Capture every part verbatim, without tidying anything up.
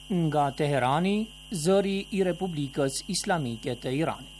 Nga Teherani, zëri I Republikës Islamike të Iranit.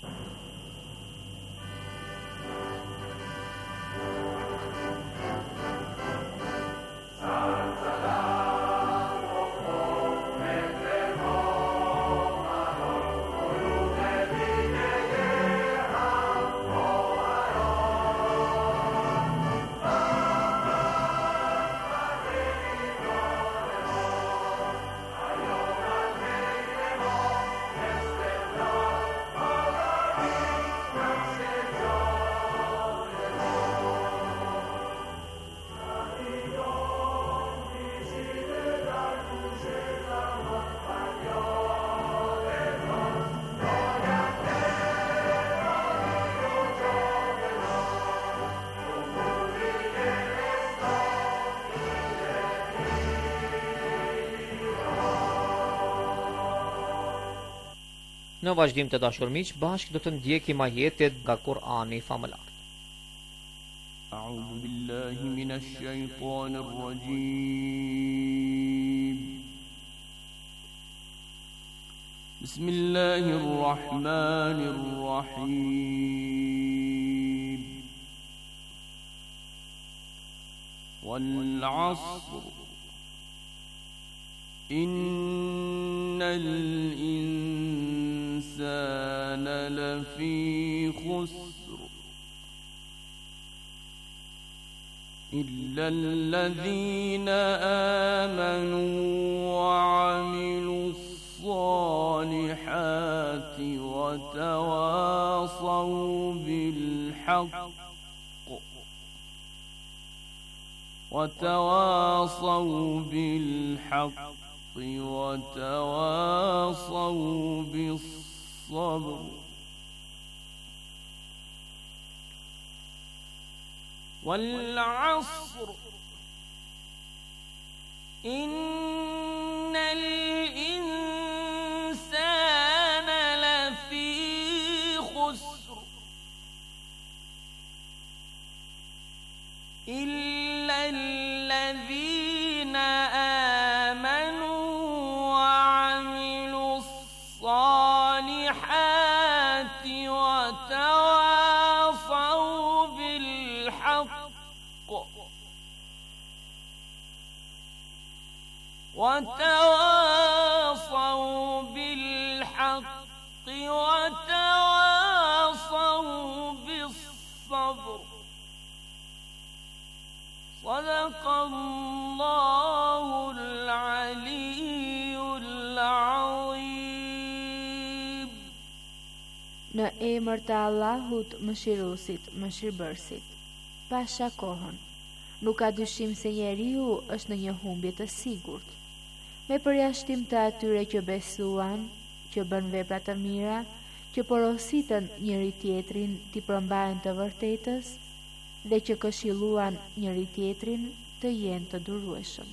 Në vazhdim të dashur miq, bashkë do të ndjekim ajetet nga Kur'ani famëlar. أعوذ بالله من الشيطان الرجيم بسم الله الرحمن الرحيم والعصر إن الإنسان لفي خسر إلا الذين آمنوا وعملوا الصالحات وتواصوا بالحق وتواصوا بالحق وتواصوا بالصبر والعصر إن الإنسان لفي خسر إلا الذين آمنوا وعملوا الصالحات وتواصوا بالحق وتواصوا بالحق وتواصوا بالصبر صدق الله العلي العظيم. Në emër të Allahut, Mëshiruesit, Mëshirbërësit. Pasha kohën, nuk ka dyshim se njeriu është në një humbje të sigurt. Me përjashtim të atyre që besuan, që bën vepra të mira, që porositën njëri tjetrin t'i përmbajnë të vërtetës dhe që këshilluan njëri tjetrin të jenë të durueshëm.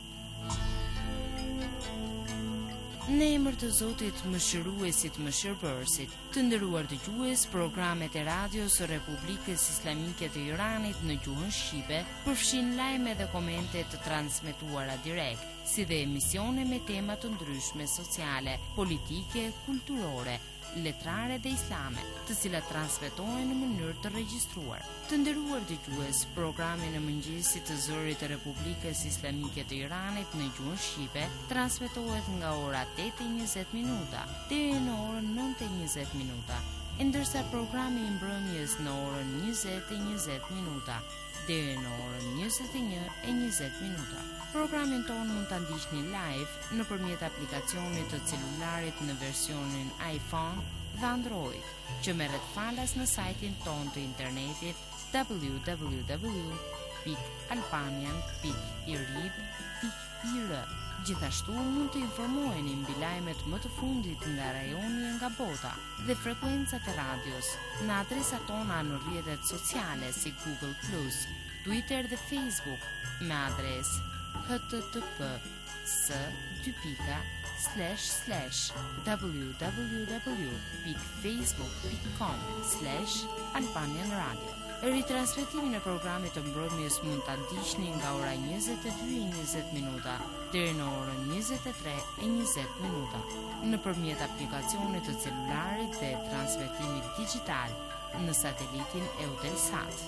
Në emër të Zotit, Mëshiruesit, Mëshirbërësit, të nderuar dëgjues, programet e radios së Republikës Islamike të Iranit në gjuhën shqipe përfshin lajme dhe komente të transmetuara direkt, si dhe emisione me tema të ndryshme sociale, politike, kulturore, letrare dhe islame, të cilat transmetohen në mënyrë të regjistruar. Të nderuar dëgjues, programi në mëngjesit të zërit të Republikës Islamike të Iranit në gjuhën shqipe transmetohet nga ora tetë e njëzet minuta deri në orën nëntë e njëzet minuta, ndërsa programi i mbrëmjes në orën njëzet e njëzet minuta deri në orën njëzet e një e njëzet minuta. Programin ton mund ta ndiqni live nëpërmjet aplikacionit të celularit në versionin iPhone dhe Android, që merret falas në sajtin ton të internetit w w w pikë albanian pikë i r i b pikë i r. Gjithashtu mund të informoheni mbi lajmet më të fundit nga rajoni e nga bota dhe frekuencat e radios në adresat tona në rrjetet sociale si Google plus, Twitter dhe Facebook me adresë h t t p s dy pika slash slash w w w pikë facebook pikë com slash albanian radio. Ritransmetimin e programit të mbrëmjes mund ta ndiqni nga ora njëzet e dy e njëzet minuta deri në orën njëzet e tre e njëzet minuta nëpërmjet aplikacionit të celularit dhe transmetimit digjital në satelitin Eutelsat.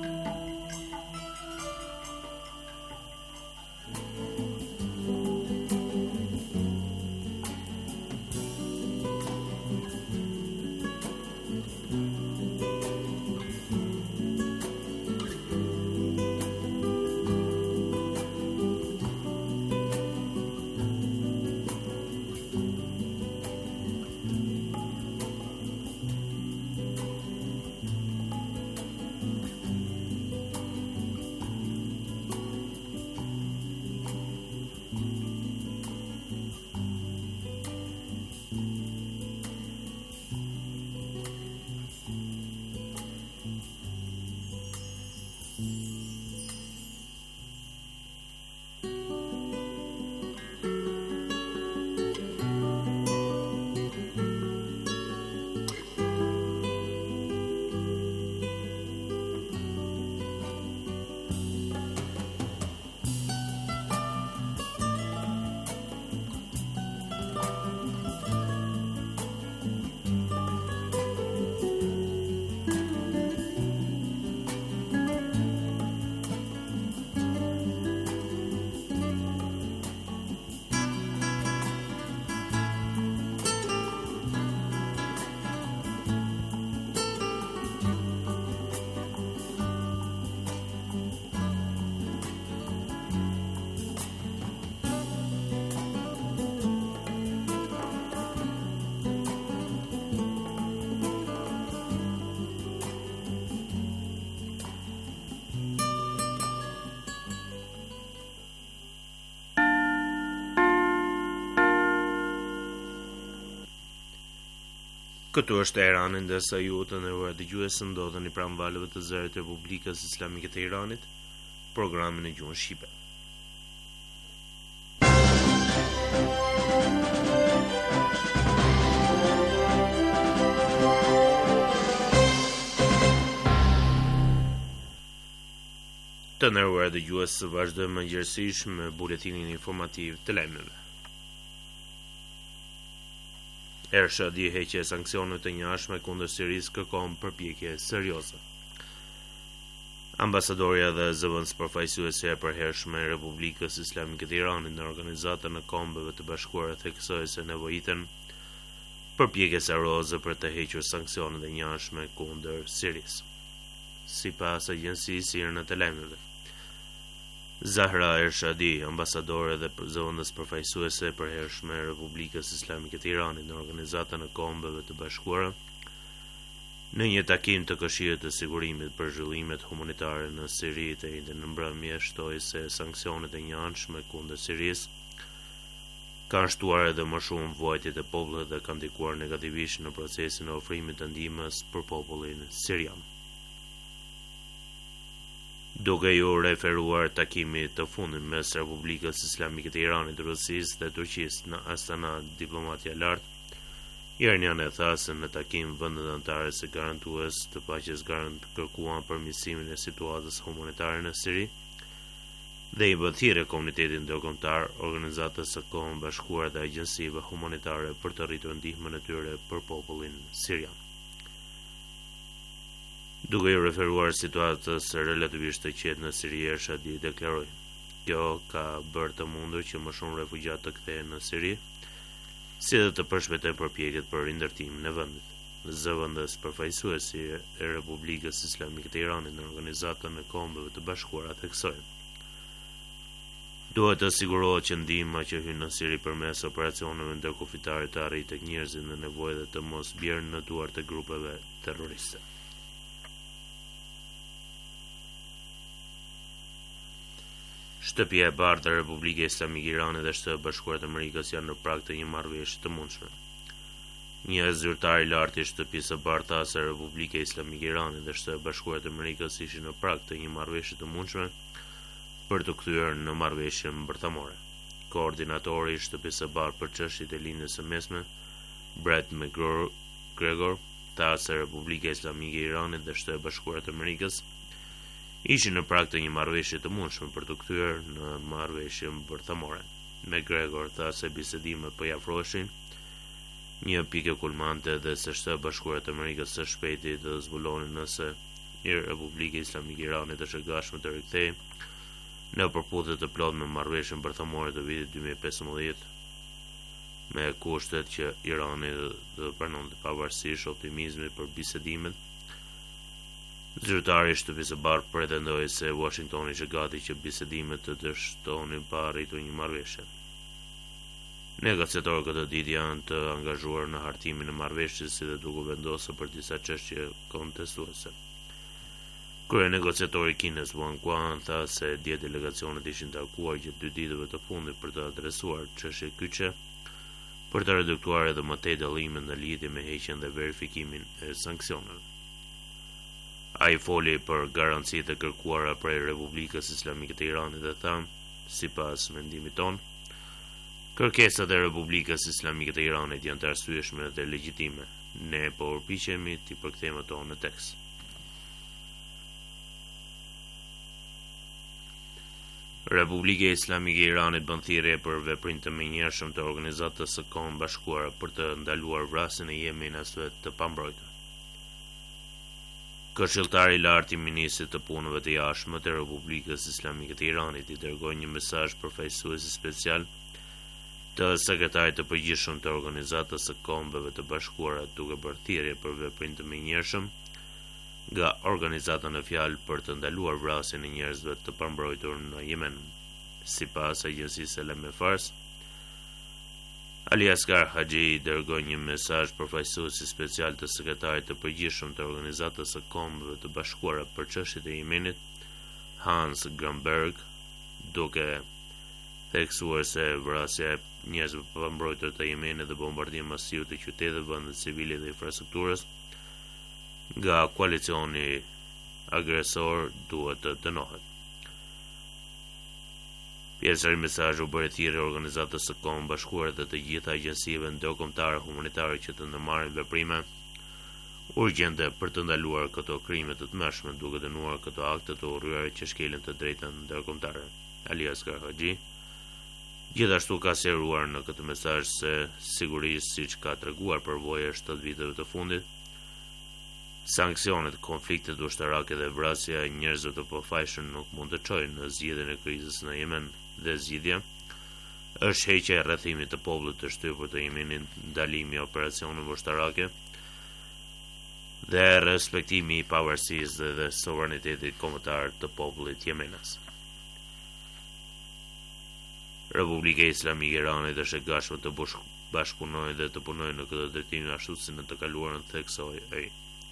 Këtu është Irani, ndërsa ju të nderuar dëgjues ndodheni pranë valëve të zërit të Republikës Islamike të Iranit, programin e gjuhën shqipe. Të nderuar dëgjues, vazhdojmë mëngjesisht me buletinin informativ të lajmeve. Ershadi heqe sanksionet e njashme kundër Sirisë kërkon përpjekje serioze. Ambasadorja dhe zëvendës përfaqësuese e përhershme e Republikës Islamike të Iranit në Organizatën e Kombeve të Bashkuara theksoi se nevojiten përpjekje serioze për të hequr sanksionet e njashme kundër Sirisë. Sipas agjencisë sirene të lajmeve, Zahra Ershadi, ambasadore dhe zëvendës përfaqësuese e përhershme e Republikës Islamike të Iranit në Organizatën e Kombeve të Bashkuara, në një takim të Këshillit të Sigurimit për zhvillimet humanitare në Siri të njëjtën në mbrëmje, shtoi se sanksionet e njëanshme kundër Sirisë kanë shtuar edhe më shumë vuajtjet e popullit dhe kanë ndikuar negativisht në procesin e ofrimit të ndihmës për popullin sirian. Duke ju referuar takimit të fundit mes Republikës Islamike të Iranit, Rusisë dhe Turqisë në Astana, diplomatia lartë Iraniane tha se në takim vendet anëtare së garantues të paqes garant kërkuan përmirësimin e situatës humanitare në Siri dhe i mbështetjen e komunitetit ndërkombëtar, organizatës së Kohës Bashkuar dhe agjencive humanitare për të rritur ndihmën e tyre për popullin sirian. Duke i referuar situatës relativisht të qetë në Siri, Ershadi deklaroi: "Kjo ka bërë të mundur që më shumë refugjat të kthehen në Siri, si dhe të përshpejtojë përpjekjet për rindërtimin e vendit." Zëvendës përfaqësuesi e Republikës Islamike të Iranit në Organizatën e Kombeve të Bashkuara theksoi: "Duhet të sigurohet që ndihma që hyn në Siri përmes operacioneve ndërkufitare të arrijë tek njerëzit në nevojë dhe të mos bjerë në duart të grupeve terroriste." Shtëpia e Bardhë e Republikës Islamike Iranit dhe Shtetet Bashkuara të Amerikës janë në prag të një marrëveshje të mundshme. Një zyrtar i lartë i Shtëpisë së Bardhë tha se Republika Islamike Iranit dhe Shtetet Bashkuara të Amerikës ishin në prag të një marrëveshje të mundshme për të kthyer në marrëveshjen bërthamore. Koordinatori i Shtëpisë së Bardhë për çështjet e lindjes së mesme, Brett McGregor, tharë se Republika Islamike e Iranit dhe Shtetet e Bashkuara të Amerikës ishin në prag të një marrëveshje të mundshme për të kthyer në marrëveshjen bërthamore. McGregor tha se bisedimet po i afroheshin një pikë kulmante dhe se Shtetet e Bashkuara të Amerikës së shpejti të zbulonin nëse i Republika Islamike e Iranit është e gatshme të rikthehej në përputhje të plotë me marrëveshjen bërthamore të vitit dy mijë e pesëmbëdhjetë, me kushtet që Irani do pranonte pavarësisht optimizmit për bisedimet. Zyrtari i Shtëpisë së Bardhë pretendoi se Washingtoni ishte gati që bisedimet të dështonin pa arritur një marrëveshje. Negociatorët këtë ditë janë të angazhuar në hartimin e marrëveshjes si dhe duke vendosur për disa çështje kontestuese. Krye negociatori kinez Wang Guan tha se dje delegacionet ishin takuar gjatë dy ditëve të fundit për të adresuar çështje kyçe, për të reduktuar edhe më tej dallimet në lidhje me heqjen dhe verifikimin e sanksioneve. Ai foli për garancitë e kërkuara prej Republikës Islamike të Iranit dhe tha, sipas mendimit ton, kërkesat e Republikës Islamike të Iranit janë të arsyeshme dhe legjitime. Ne po përpiqemi t'i përkthejmë ato në tekst. Republika Islamike e Iranit bën thirrje për veprim të menjëhershëm të Organizatës së Kombeve Bashkuara për të ndaluar vrasjen e jemenasve të pambrojtur. Këshilltari i lartë i ministrit të punëve të jashtme të Republikës Islamike të Iranit i dërgoi një mesazh përfaqësuesit special të sekretarit të përgjithshëm të Organizatës së Kombeve të Bashkuara duke bërë thirrje për veprim të menjëhershëm nga organizata në fjalë për të ndaluar vrasjen e njerëzve të pambrojtur në Yemen. Sipas agjencisë L M Fars, Ali Asghar Haji dërgoi një mesazh përfaqësuesit special të sekretarit të përgjithshëm të Organizatës së Kombeve të Bashkuara për çështjet e Yemenit, Hans Gramberg, duke theksuar se vrasja e njerëzve të pambrojtur të Yemenit dhe bombardimi masiv të qyteteve, vende civile dhe infrastrukturës nga koalicioni agresor duhet të dënohet. Pjesëri i mesazhit u bëri thirrje Organizatës së Kombeve Bashkuara dhe të gjitha agjencive ndërkombëtare humanitare që të ndërmarrin veprime urgjente për të ndaluar këto krime të tmerrshme, duke dënuar këto akte të urryera që shkelin të drejtën ndërkombëtare. Ali Asghar Haji gjithashtu ka sqaruar në këtë mesazh se sigurisht, siç ka treguar përvoja e shtatë viteve të fundit, sanksionet, konfliktet ushtarake dhe vrasja e njerëzve të pafajshëm nuk mund të çojnë në zgjidhjen e krizës në Yemen, dhe zgjidhja është heqja e rrethimit të popullit të shtypur të Yemenit, ndalimi i operacioneve ushtarake dhe respektimi i pavarësisë dhe, dhe sovranitetit kombëtar të popullit yemenas. Republika Islamike e Iranit është e gatshme të bashkëpunojë dhe të punojë në këtë drejtim ashtu si në të kaluarën, theksoi ai.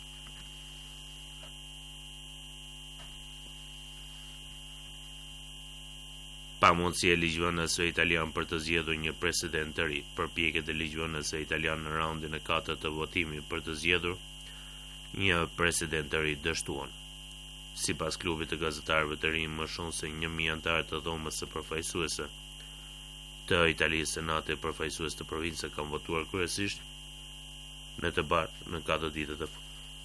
Pa mundësi e ligjvënësve italian për të zgjedhur një president të ri. Përpjekjet e ligjvënësve italian në raundin e katërt të votimit për të zgjedhur një president të ri dështuan. Sipas klubit të gazetarëve të rinj, më shumë se një mijë anëtarë të dhomës së përfaqësuese të Italisë, Senati përfaqësues të provincës kanë votuar kryesisht në të bardhë në katër ditët e fundit.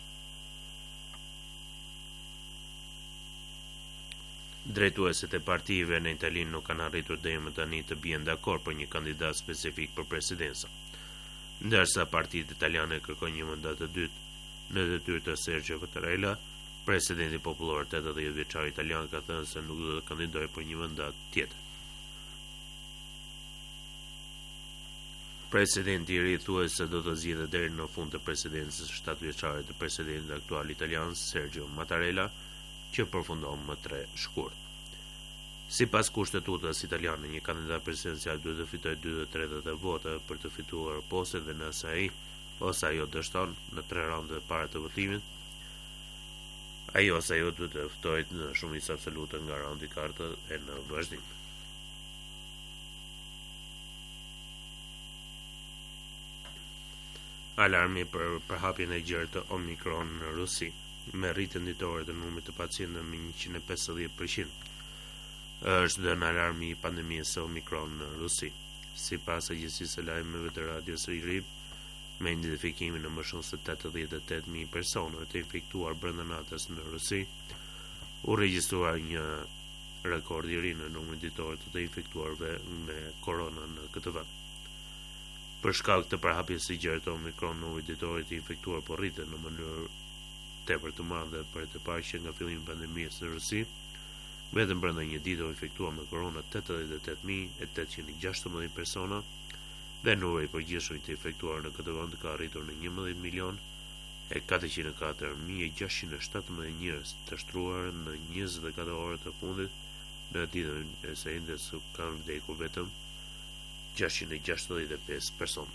Drejtuesit e partive në Itali nuk kanë arritur deri më tani të bien dakord për një kandidat specifik për presidencë, ndërsa partitë italiane kërkojnë një mandat të dytë në detyrë të Sergio Mattarella. Presidenti popullor tetëdhjetë vjeçar italian ka thënë se nuk do të kandidojë për një mandat tjetër. Presidenti i ri thuhet se do të zgjidhet deri në fund të presidencës shtatë vjeçare të presidentit aktual italian Sergio Mattarella, që përfundon më tre shkurt. Sipas kushtetutës italiane, një kandidat presidencial duhet të fitojë dy të tretat e votave për të fituar postën, dhe nëse ai ose ajo dështon në tre raundet e para të votimit, ai ose ajo duhet të ftojë në shumicë absolute nga raundi i katërt e në vazhdim. Alarmi për përhapjen e gjerë të Omikron në Rusi, me rritjen ditore të numrit të pacientëve me njëqind e pesëdhjetë përqind. Është dhënë alarmi i pandemisë së Omikron në Rusi. Sipas agjencisë së lajmeve të radios R I B, me identifikimin në më shumë se tetëdhjetë e tetë mijë persona të infektuar brenda natës në Rusi, u regjistruar një rekord i ri në numrin ditor të të infektuarve me korona në këtë vend. Për shkak të përhapjes së gjerë të Omikron, numri ditor të infektuar po rritet në mënyrë tepër të madhe për të parë që nga fillimi i pandemisë në Rusi, vetëm brenda një dite u infektuar me korona tetëdhjetë e tetë mijë e tetëqind e gjashtëmbëdhjetë persona dhe numri i përgjithshëm të infektuar në këtë vend ka arritur në njëmbëdhjetë milion e katërqind e katër mijë e gjashtëqind e shtatëmbëdhjetë njerëz të shtruar në njëzet e katër orët të fundit. Në ditën e së njëjtës kanë vdekur vetëm gjashtëqind e gjashtëdhjetë e pesë persona.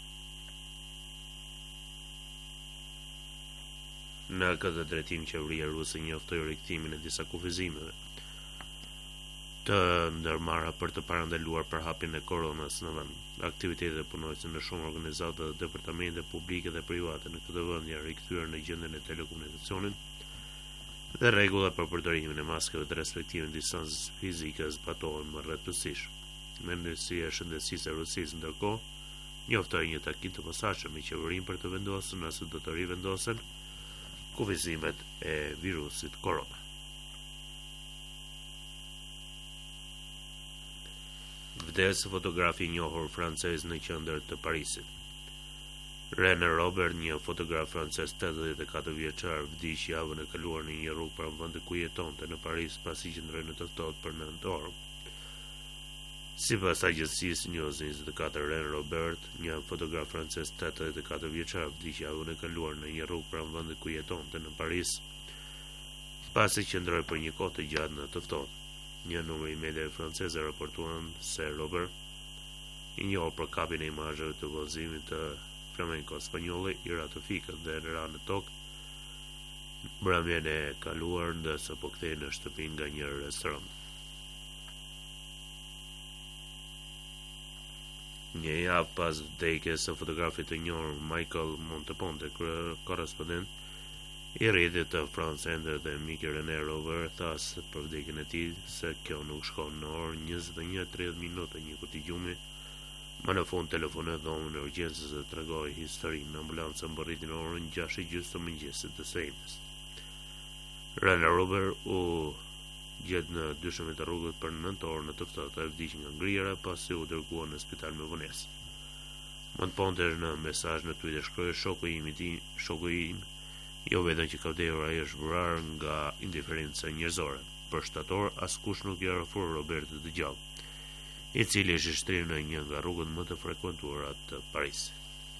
Në këtë drejtim, qeveria ruse njoftoi rikthimin e disa kufizimeve të ndërmarra për të parandaluar përhapjen e koronës në vend. Aktivitetet e punonjësve në shumë organizata dhe departamente publike dhe private në këtë vend janë rikthyer në gjendjen e telekomunikacionit dhe rregullat për përdorimin e maskave të respektimin e distancës fizike zbatohen më rrethësisht. Ministria e Shëndetësisë e Rusisë ndërkohë njoftoi një takim të posaçëm me qeverinë për të vendosur nëse do të rivendosen kufizimet e virusit korona. Vdes fotografi i njohur francez në qendër të Parisit. René Robert, një fotograf francez tetëdhjetë e katër vjeçar, vdiq javën e kaluar në një rrugë pranë vendit ku jetonte në Paris pasi qëndroi në të ftohtë për nëntë orë. Sipas agjencisë News njëzet e katër, René Robert, një fotograf francez tetëdhjetë e katër vjeçar, vdiq javën e kaluar në një rrugë pranë vendit ku jetonte në Paris pasi qëndroi për një kohë të gjatë në të ftohtë. Një numër i mediave franceze raportuan se Robert, i njohur për kapjen e imazheve të vallëzimit të flamenco spanjolle, i ra të fikët dhe ra në tokë mbrëmjen e kaluar ndërsa po kthehej në shtëpi nga një restoran. Një javë pas vdekjes së fotografit të njohur Michael Monteponte, korrespondent i rrjetit të France Ender dhe miki René Robert, tha për vdekjen e tij se kjo nuk shkon në orën njëzet e një e tridhjetë minuta, një kutigjumi më në fund telefonoi dhomën e urgjencës dhe tregoi historinë. Ambulanca mbërriti në orën gjashtë e gjys të mëngjesit të së njëjtës. René Robert u gjet në dyshemit të rrugët për nëntë orë në të ftohtë, ai vdiq nga ngrira pasi u dërguar në spital me vonesë. Monteponte në mesazh në Twitter shkroi shoku im i shoku im jo vetëm që ka vdekur, ai është vrarë nga indiferenca njerëzore. Për shtator, askush nuk i ofroi Robertit të gjallë, i cili është shtrirë në një nga rrugët më të frekuentuara të Parisit.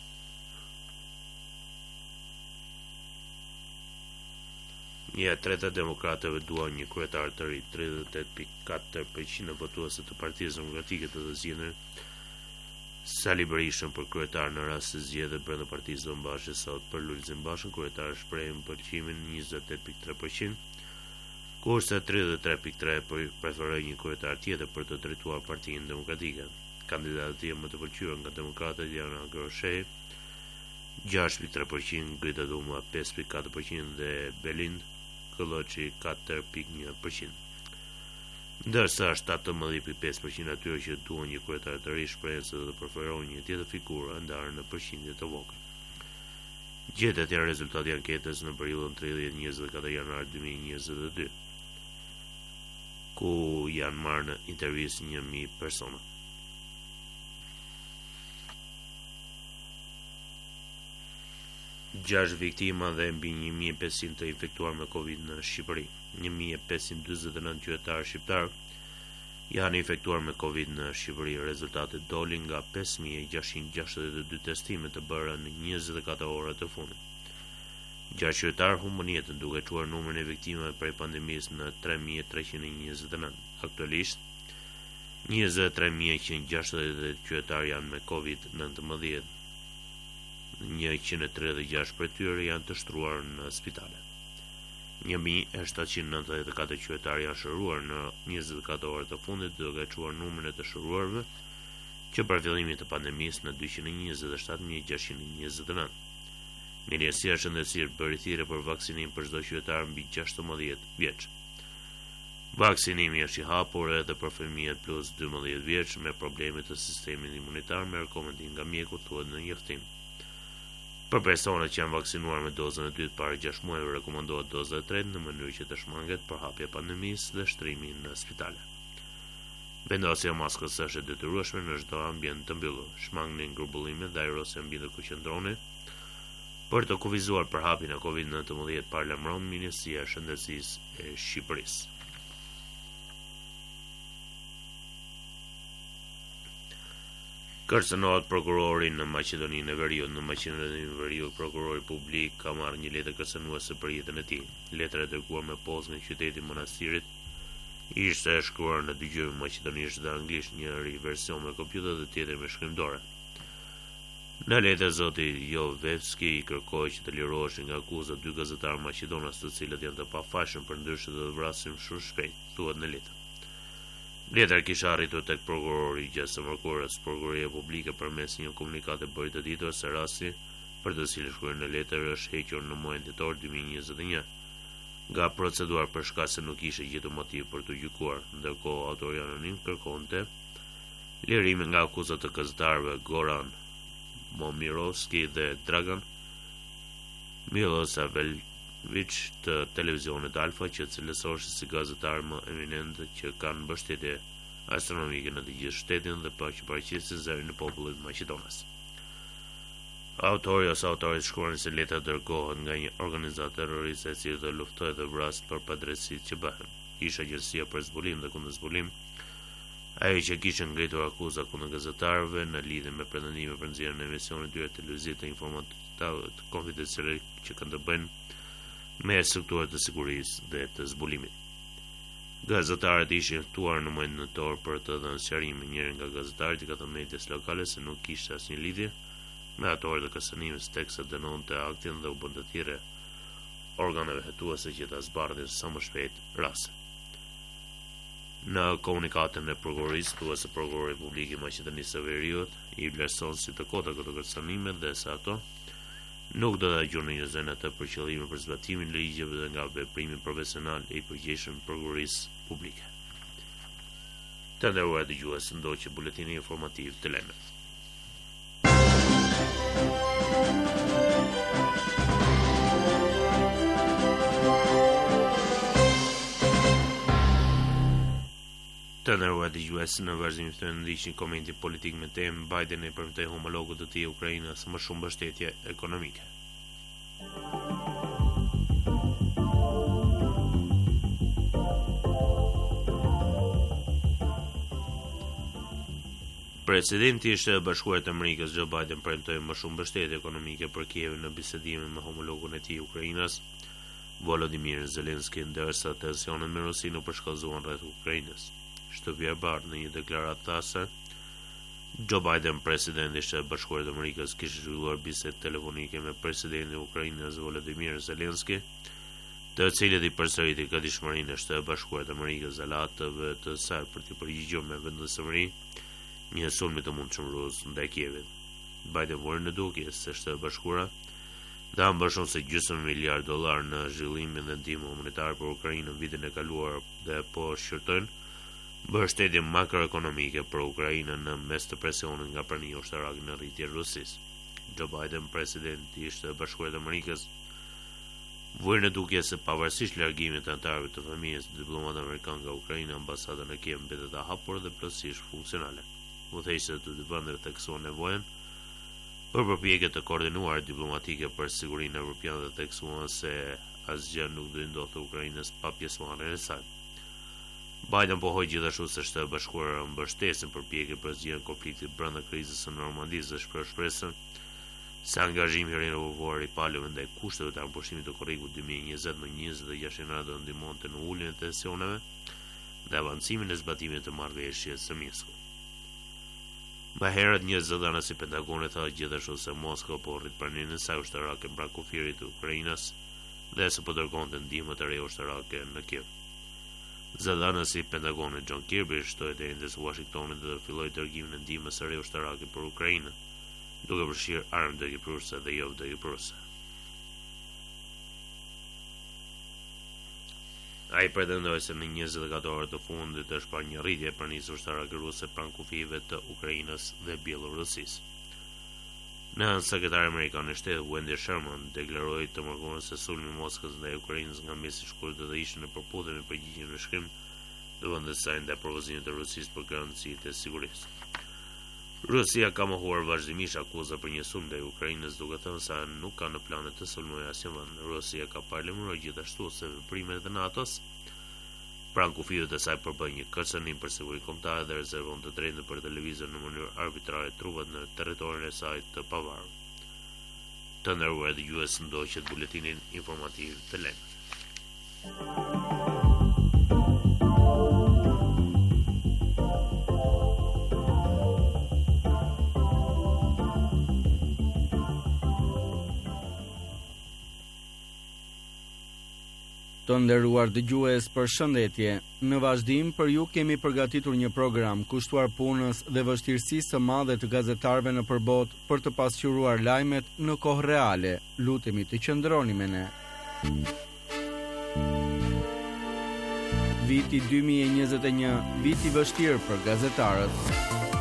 Një e treta e demokratëve duan një kryetar të ri. tridhjetë e tetë pikë katër përqind e votuesve të Partisë Demokratike të të zgjedhën Sali Berishën për kryetar në rast se zgjedhet brenda Partisë së Bashkës sot. Për Lulzim Bashën, kryetar shpreh pëlqimin njëzet e tetë pikë tre përqind, kurse tridhjetë e tre pikë tre përqind preferoi një kryetar tjetër për të drejtuar Partinë Demokratike. Kandidatët e më të pëlqyer nga demokratët janë Agroshe, gjashtë pikë tre përqind, Grita Duma pesë pikë katër përqind dhe Belind Kolloçi katër pikë një përqind. Ndërsa shtatëmbëdhjetë pikë pesë përqind atyre që duan një kryetar të ri shprehen se do të preferojnë një tjetër figurë ndarë në përqindje të vogël. Gjetet janë rezultati i anketës në periudhën tridhjetë njëzet e katër janar dy mijë e njëzet e dy, ku janë marrë në intervistë një mijë persona. gjashtë viktima dhe mbi një mijë e pesëqind të infektuar me Covid në Shqipëri. një mijë e pesëqind e dyzet e nëntë qytetarë shqiptar janë infektuar me Covid në Shqipëri. Rezultatet dolin nga pesë mijë e gjashtëqind e gjashtëdhjetë e dy testime të bëra në njëzet e katër orët të fundit. Gjashtë qytetarë humbën jetën, duke çuar numrin e viktimave prej pandemisë në tre mijë e treqind e njëzet e nëntë. Aktualisht, njëzet e tre mijë e njëqind e gjashtëdhjetë qytetarë janë me Covid nëntëmbëdhjetë. njëqind e tridhjetë e gjashtë për tyre janë të shtruar në spitale. një mijë e shtatëqind e nëntëdhjetë e katër qytetarë janë shëruar në njëzet e katër orët të fundit, duke çuar numrin e të shëruarve që për fillimin të pandemisë në dyqind e njëzet e shtatë mijë e gjashtëqind e njëzet e nëntë. Ministria e Shëndetësisë bëri thirrje për vaksinim për çdo qytetar mbi gjashtëmbëdhjetë vjeç. Vaksinimi është i hapur edhe për fëmijët plus dymbëdhjetë vjeç me probleme të sistemit imunitar me rekomendim nga mjeku, thuhet në njoftim. Për personat që janë vaksinuar me dozën e dytë para gjashtë muajve rekomandohet doza e tretë në mënyrë që të shmanget përhapja e pandemisë dhe shtrimi në spitale. Vendosja e maskës është e detyrueshme në çdo ambient të mbyllur. Shmangni grumbullimet dhe ajrosja mbi të kuqëndroni. Për të kufizuar përhapjen e kovid nëntëmbëdhjetë paralajmëron Ministria e Shëndetësisë e Shqipërisë. Kërcënohet prokurori në Maqedoninë e Veriut. Në Maqedoninë e Veriut, prokurori publik ka marrë një letër kërcënuese për jetën e tij. Letra e dërguar me pozë nga qyteti i Manastirit ishte e shkruar në dy gjuhë, maqedonisht dhe anglisht, njëri version me kompjuter dhe tjetri me shkrim dore. Në letër zoti Jovevski i kërkoi që të liroheshin nga akuza dy gazetarë maqedonas, të cilët janë të pafajshëm për ndryshe dhe të vrasin shumë shpejt, thuhet në letër. Letër kisha arritur tek prokurori gjatë së mërkurës. Prokuroria publike përmes një komunikati bëri të ditur se rasti për të cilin shkruar në letër është hequr në muajin tetor dy mijë e njëzet e një nga procedura për shkak se nuk ishte gjetur motiv për të gjykuar. Ndërkohë, autori anonim kërkonte lirimin nga akuzat të gazetarëve Goran Momirovski dhe Dragan Milosavljević të televizionit Alfa, që cilësoheshin si gazetarë më eminentë që kanë mbështetje astronomike në të gjithë shtetin dhe pa që paraqisin zërin e popullit maqedonas. Autori ose autorit shkruan se letra dërgohet nga një organizatë terroriste e cila të luftojë dhe vras për padrejtësitë që bëhen. Isha agjencia për zbulim dhe kundër zbulim, ajo që kishte ngritur akuza kundër gazetarëve në lidhje me pretendime për nxjerrjen e emisionit dyert televiziv të informative të konfidenciale që kanë të bëjnë me strukturat të sigurisë dhe të zbulimit. Gazetarët ishin ftuar në muajin nëntor për të dhënë sqarime. Njëri nga gazetarët i ka thënë medias lokale se nuk kishte asnjë lidhje me autorët e kërcënimit, teksa dënonte aktin dhe u bën të thirrë organeve hetuese që ta zbardhin sa më shpejt rastin. Në komunikatën e prokurorisë thuhet se prokurori publik i Maqedonisë së Veriut i vlerëson si të kota këto kërcënime dhe se ato nuk do të gjurnalizojnë atë për qëllime për zbatimin e ligjeve dhe nga veprimi profesional i përgjegjshëm prokurorisë publike. Të nderuar dëgjues, ndoqë buletini informativ të lajmeve. Të nderuar dëgjues, në vazhdim të ndiqni komentin politik me temë Biden e premtoi homologët të tij Ukrainës më shumë mbështetje ekonomike. Presidenti i Shtetit Bashkuar të Amerikës Joe Biden premtoi më shumë mbështetje ekonomike për Kievin në bisedimin me homologun e tij Ukrainës, Volodymyr Zelensky, ndërsa tensionet me Rusinë u përshkallëzuan rreth Ukrainës. Shtëpia e Bardhë në një deklaratë tha se Joe Biden, presidenti i Shtetit Bashkuar të Amerikës, kishte zhvilluar bisedë telefonike me presidentin e Ukrainës Volodymyr Zelensky, të cilët i përsëriti gatishmërinë e Shtetit Bashkuar të Amerikës dhe latëve të saj për të përgjigjur me vendosmëri një sulmi të mundshëm rus ndaj Kievit. Biden vori në dukje se Shtetet Bashkuara dhe më shumë se gjysmë miliard dollar në zhvillimin dhe ndihmë humanitare për Ukrainën vitin e kaluar dhe po shqyrtojnë mbështetje makroekonomike për Ukrainën në mes të presionit nga prania ushtarake në rritje Rusisë. Joe Biden, presidenti i Shtetit Bashkuar të Amerikës, vuri në dukje se pavarësisht largimit të anëtarëve të familjes diplomatë amerikan nga Ukraina, ambasada në Kiev mbetet e hapur dhe plotësisht funksionale. Udhëheqësit të dy vendeve theksuan nevojën për përpjekje të koordinuar diplomatike për sigurinë evropiane dhe theksuan se asgjë nuk do i ndodhte Ukrainës pa pjesëmarrjen e saj. Biden pohoi gjithashtu se Shtetet Bashkuara mbështesin përpjekje për zgjedhjen e konfliktit brenda krizës së Normandisë dhe shpreh shpresën se angazhimi i renovuar i palëve ndaj kushteve të ampushimit të korrikut dy mijë e njëzet më njëzet dhe gjashtë janar do ndihmonte në uljen e tensioneve dhe avancimin e zbatimit të marrëveshjes së Minskut. Më herët një zëdhënës i Pentagonit tha gjithashtu se Moskva po rrit pranimin e saj ushtarake pranë kufirit të Ukrainës dhe se po dërgonte ndihmë të reja ushtarake në Kiev. Zëdhënësi i Pentagonit John Kirby shtoi deri në Washingtonit dhe filloi dërgimin e ndihmës së re ushtarake për Ukrainën, duke përfshirë armë dëgjepruese dhe jo dëgjepruese. Ai pretendoi se në njëzet e katër orë të fundit është parë një rritje e pranisë ushtarake ruse pranë kufive të Ukrainës dhe Bielorusisë. Në anë sekretari amerikan i shtetit Wendy Sherman deklaroi të mërkurën se sulmi i Moskës ndaj Ukrainës nga mesi i shkurt do të ishte në përputhje me përgjigjen në shkrim të vendit të saj ndaj propozimit të Rusisë për garancitë e sigurisë. Rusia ka mohuar vazhdimisht akuza për një sulm ndaj Ukrainës, duke thënë se nuk ka në planet të sulmojë asnjë vend. Rusia ka paralajmëruar gjithashtu se veprimet e NATO-s pranë kufive të saj përbën një kërcënim për siguri kombëtare dhe rezervon të drejtën për të lëvizur në mënyrë arbitrare trupat në territorin e saj të pavarur. Të nderuar dëgjues, ndoqët buletinin informativ të lejmë. Të nderuar dëgjues, përshëndetje. Në vazhdim për ju kemi përgatitur një program kushtuar punës dhe vështirësisë së madhe të gazetarëve në përbot për të pasqyruar lajmet në kohë reale. Lutemi të qëndroni me ne. Viti dy mijë e njëzet e një, viti vështirë për gazetarët.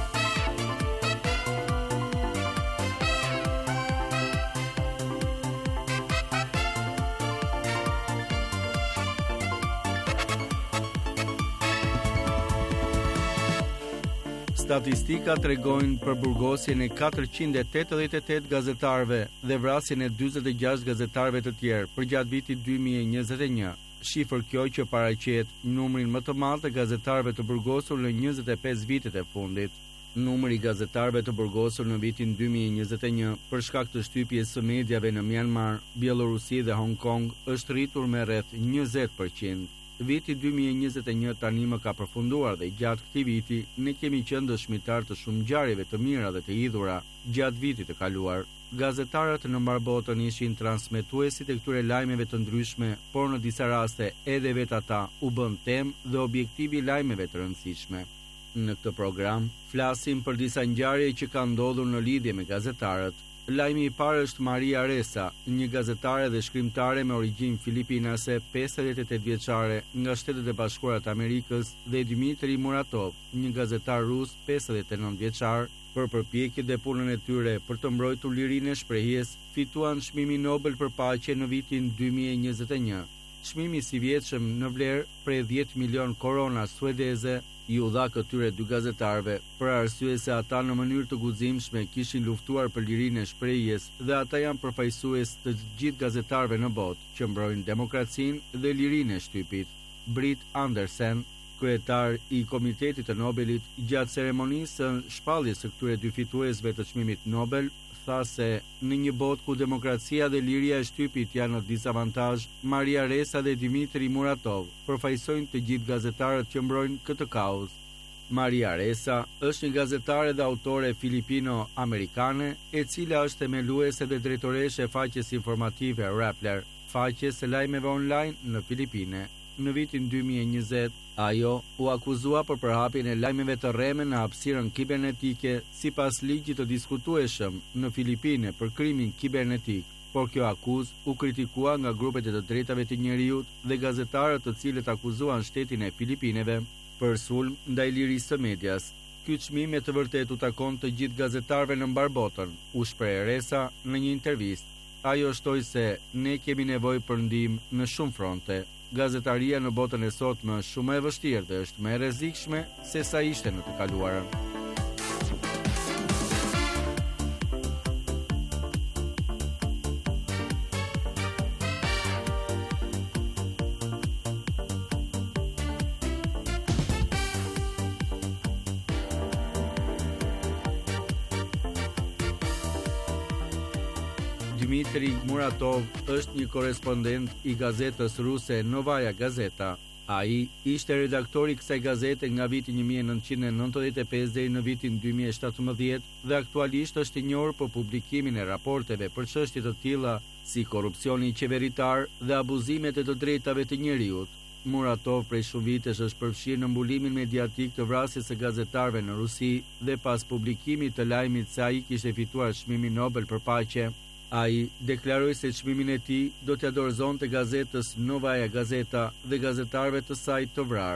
Statistika tregojnë për burgosjen e katërqind e tetëdhjetë e tetë gazetarëve dhe vrasjen e dyzet e gjashtë gazetarëve të tjerë përgjatë vitit dy mijë e njëzet e një. Shifër kjo që paraqet numrin më të madh të gazetarëve të burgosur në njëzet e pesë vitet e fundit. Numri i gazetarëve të burgosur në vitin dy mijë e njëzet e një për shkak të shtypjes së mediave në Myanmar, Bielorusi dhe Hong Kong është rritur me rreth njëzet përqind. Viti dy mijë e njëzet e një tani më ka përfunduar dhe gjatë këtij viti ne kemi qenë dëshmitar të shumë ngjarjeve të mira dhe të hidhura gjatë vitit të kaluar. Gazetarët në mbar botën ishin transmetuesit e këtyre lajmeve të ndryshme, por në disa raste edhe vetë ata u bën temë dhe objektivi i lajmeve të rëndësishme. Në këtë program flasim për disa ngjarje që kanë ndodhur në lidhje me gazetarët. Lajmi i parë është Maria Ressa, një gazetare dhe shkrimtare me origjinë filipinase, pesëdhjetë e tetë vjeçare, nga Shtetet e Bashkuara të Amerikës, dhe Dmitri Muratov, një gazetar rus, pesëdhjetë e nëntë vjeçar, për përpjekjet dhe punën e tyre për të mbrojtur lirinë e shprehjes, fituan çmimin Nobel për paqe në vitin dy mijë e njëzet e një. Çmimi i vjetshëm në vlerë prej dhjetë milion korona suedeze i u dha këtyre dy gazetarëve për arsye se ata në mënyrë të guximshme kishin luftuar për lirinë e shprehjes dhe ata janë përfaqësues të gjithë gazetarëve në botë që mbrojnë demokracinë dhe lirinë e shtypit. Britt Andersen, kryetar i Komitetit të Nobelit, gjatë ceremonisë së shpalljes së këtyre dy fituesve të çmimit Nobel, tha se në një botë ku demokracia dhe liria e shtypit janë në dizavantazh, Maria Ressa dhe Dmitri Muratov përfaqësojnë të gjithë gazetarët që mbrojnë këtë kauzë. Maria Ressa është një gazetare dhe autore filipino-amerikane, e cila është themeluese dhe drejtoreshe e faqes informative Rappler, faqes së lajmeve online në Filipine. Në vitin dy mijë e njëzet, ajo u akuzua për përhapjen e lajmeve të rreme në hapësirën kibernetike sipas ligjit të diskutueshëm në Filipine për krimin kibernetik, por kjo akuzë u kritikua nga grupet e të drejtave të njerëzit dhe gazetarët të cilët akuzuan shtetin e Filipineve për sulm ndaj lirisë së medias. Ky çmim me të vërtetë u takon të gjithë gazetarëve në mbar botën, u shpreh Ressa në një intervistë. Ajo shtoi se ne kemi nevojë për ndihmë në shumë fronte. Gazetaria në botën e sotme është shumë e vështirë dhe është më e rrezikshme se sa ishte në të kaluarën. Dmitri Muratov është një korespondent i gazetës ruse Novaya Gazeta. Ai ishte redaktori i kësaj gazete nga viti një mijë e nëntëqind e nëntëdhjetë e pesë deri në vitin dy mijë e shtatëmbëdhjetë dhe aktualisht është i njohur për publikimin e raporteve për çështje të tilla si korrupsioni qeveritar dhe abuzimet e të drejtave të njerëzit. Muratov prej shumë vitesh është përfshirë në mbulimin mediatik të vrasjes së gazetarëve në Rusi dhe pas publikimit të lajmit se ai kishte fituar çmimin Nobel për paqe, ai deklaroi se çmimin e tij do t'ia dorëzonte gazetës Novaya Gazeta dhe gazetarëve të saj të vrarë.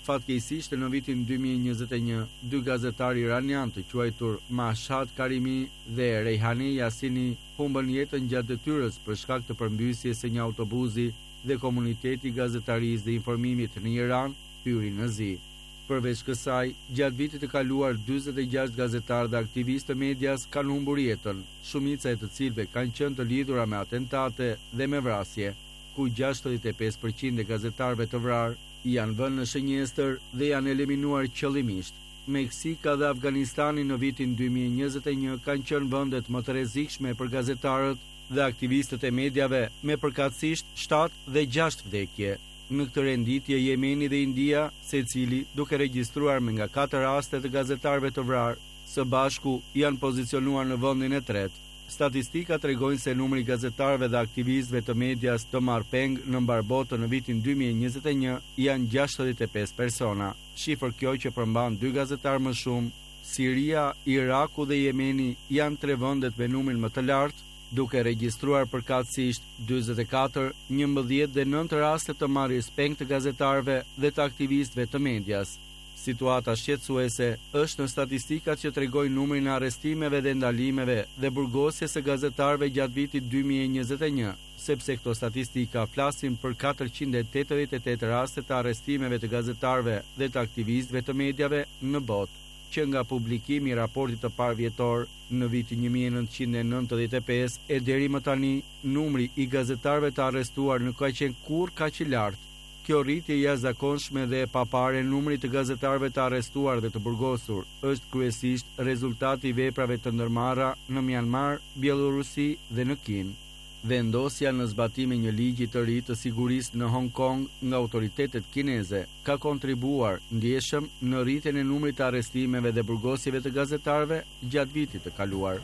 Fatkeqësisht në vitin dy mijë e njëzet e një, dy gazetarë iranian të quajtur Mashhad Karimi dhe Rejhani Yasini humbën jetën gjatë detyrës për shkak të përmbysjes së një autobusi dhe komuniteti i gazetarisë dhe informimit në Iran hyri në zi. Përveç kësaj, gjatë vitit të kaluar dyzet e gjashtë gazetarë dhe aktivistë të medias kanë humbur jetën, shumica e të cilëve kanë qenë të lidhura me atentate dhe me vrasje, ku gjashtëdhjetë e pesë përqind e gazetarëve të vrarë janë vënë në shënjestër dhe janë eliminuar qëllimisht. Meksika dhe Afganistani në vitin dy mijë e njëzet e një kanë qenë vendet më të rrezikshme për gazetarët dhe aktivistët e mediave, me përkatësisht shtatë dhe gjashtë vdekje. Në këtë renditje Jemeni dhe India, secili duke regjistruar me nga katër raste të gazetarëve të vrarë, së bashku janë pozicionuar në vendin e tretë. Statistika tregojnë se numri i gazetarëve dhe aktivistëve të medias të marrë peng në mbar botën në vitin dy mijë e njëzet e një janë gjashtëdhjetë e pesë persona, shifër kjo që përmban dy gazetarë më shumë. Siria, Iraku dhe Jemeni janë tre vendet me numrin më të lartë, duke regjistruar përkatësisht dyzet e katër, njëmbëdhjetë dhe nëntë raste të marrjes peng të gazetarëve dhe të aktivistëve të medias. Situata shqetësuese është në statistikat që tregojnë numrin e arrestimeve dhe ndalimeve dhe burgosjes së gazetarëve gjatë vitit dy mijë e njëzet e një, sepse këto statistika flasin për katërqind e tetëdhjetë e tetë raste të arrestimeve të gazetarëve dhe të aktivistëve të mediave në botë, që nga publikimi i raportit të parë vjetor në vitin një mijë e nëntëqind e nëntëdhjetë e pesë e deri më tani, numri i gazetarëve të arrestuar nuk ka qenë kurrë kaq i lartë. Kjo rritje jashtëzakonshme dhe e papare numrit të gazetarëve të arrestuar dhe të burgosur është kryesisht rezultati i veprave të ndërmarra në Myanmar, Bielorusi dhe në Kinë. Vendosja në zbatim e një ligji të ri të sigurisë në Hong Kong nga autoritetet kineze ka kontribuar ndjeshëm në rritjen e numrit të arrestimeve dhe burgosjeve të gazetarëve gjatë vitit të kaluar.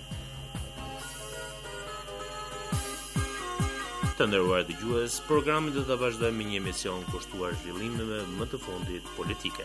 Të nderuar dëgjues, programin do ta vazhdojmë me një emision kushtuar zhvillimeve më të fundit politike.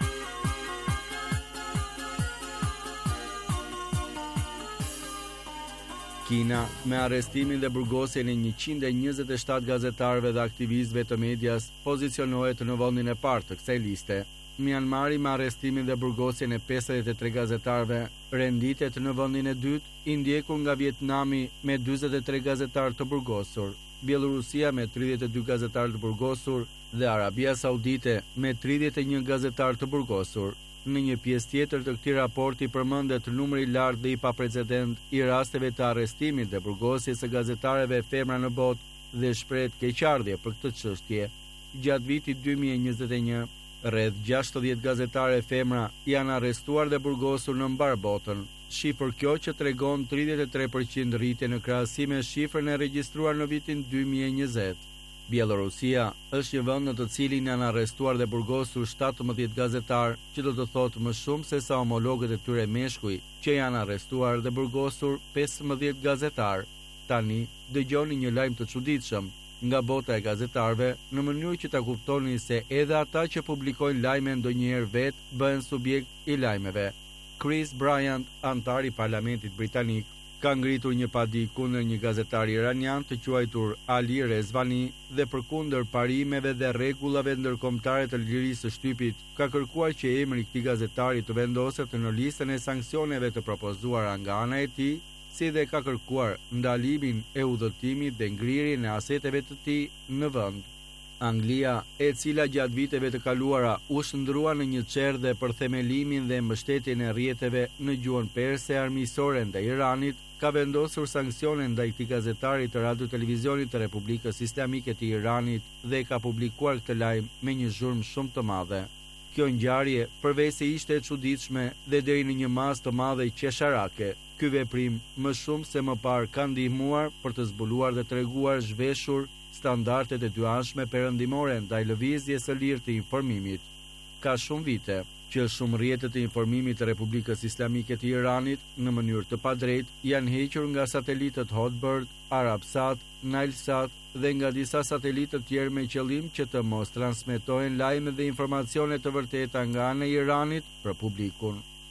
Kina, me arrestimin dhe burgosjen e njëqind e njëzet e shtatë gazetarëve dhe aktivistëve të medias, pozicionohet në vendin e parë të kësaj liste. Myanmari, me arrestimin dhe burgosjen e pesëdhjetë e tre gazetarëve, renditet në vendin e dytë, i ndjekur nga Vietnami me dyzet e tre gazetarë të burgosur, Bielorusia me tridhjetë e dy gazetarë të burgosur dhe Arabia Saudite me tridhjetë e një gazetarë të burgosur. Në një pjesë tjetër të këtij raporti përmendet numri i lartë dhe i paprecedent i rasteve të arrestimit dhe burgosjes së gazetarëve femra në botë dhe shprehet keqardhje për këtë çështje. Gjatë vitit dy mijë e njëzet e një, rreth gjashtëdhjetë gazetare femra janë arrestuar dhe burgosur në mbar botën. Shifër kjo që tregon tridhjetë e tre përqind rritje në krahasim me shifrën e regjistruar në vitin dy mijë e njëzet. Bielorusia është një vend në të cilin janë arrestuar dhe burgosur shtatëmbëdhjetë gazetarë, që do të thotë më shumë se sa homologët e tyre meshkuj, që janë arrestuar dhe burgosur pesëmbëdhjetë gazetarë. Tani dëgjoni një lajm të çuditshëm nga bota e gazetarëve, në mënyrë që ta kuptoni se edhe ata që publikojnë lajme ndonjëherë vetë bëhen subjekt i lajmeve. Chris Bryant, antar i Parlamentit Britanik, ka ngritur një padi kundër një gazetar iranian të quajtur Ali Rezvani dhe përkundër parimeve dhe rregullave ndërkombëtare të lirisë së shtypit, ka kërkuar që emri i këtij gazetari të vendoset në listën e sanksioneve të propozuara nga ana e tij, si dhe ka kërkuar ndalimin e udhëtimit dhe ngrirjen e aseteve të tij në vend. Anglia, e cila gjatë viteve të kaluara u shndrua në një çerdhe për themelimin dhe mbështetjen e rrjeteve në gjuhën perse armiqësore ndaj Iranit, ka vendosur sanksione ndaj këtij gazetari të radio-televizionit të Republikës Islamike të Iranit dhe ka publikuar këtë lajm me një zhurmë shumë të madhe. Kjo ngjarje, përveç se ishte e çuditshme dhe deri në një masë të madhe qesharake, ky veprim më shumë se më parë ka ndihmuar për të zbuluar dhe treguar zhveshur standardet e dyanshme perëndimore ndaj lëvizjes së lirë të informimit. Ka shumë vite që shumë rrjete të informimit të Republikës Islamike të Iranit, në mënyrë të padrejtë, janë hequr nga satelitët Hotbird, Arabsat, Nilesat dhe nga disa satelitë të tjerë me qëllim që të mos transmetojnë lajme dhe informacione të vërteta nga ana e Iranit për publikun.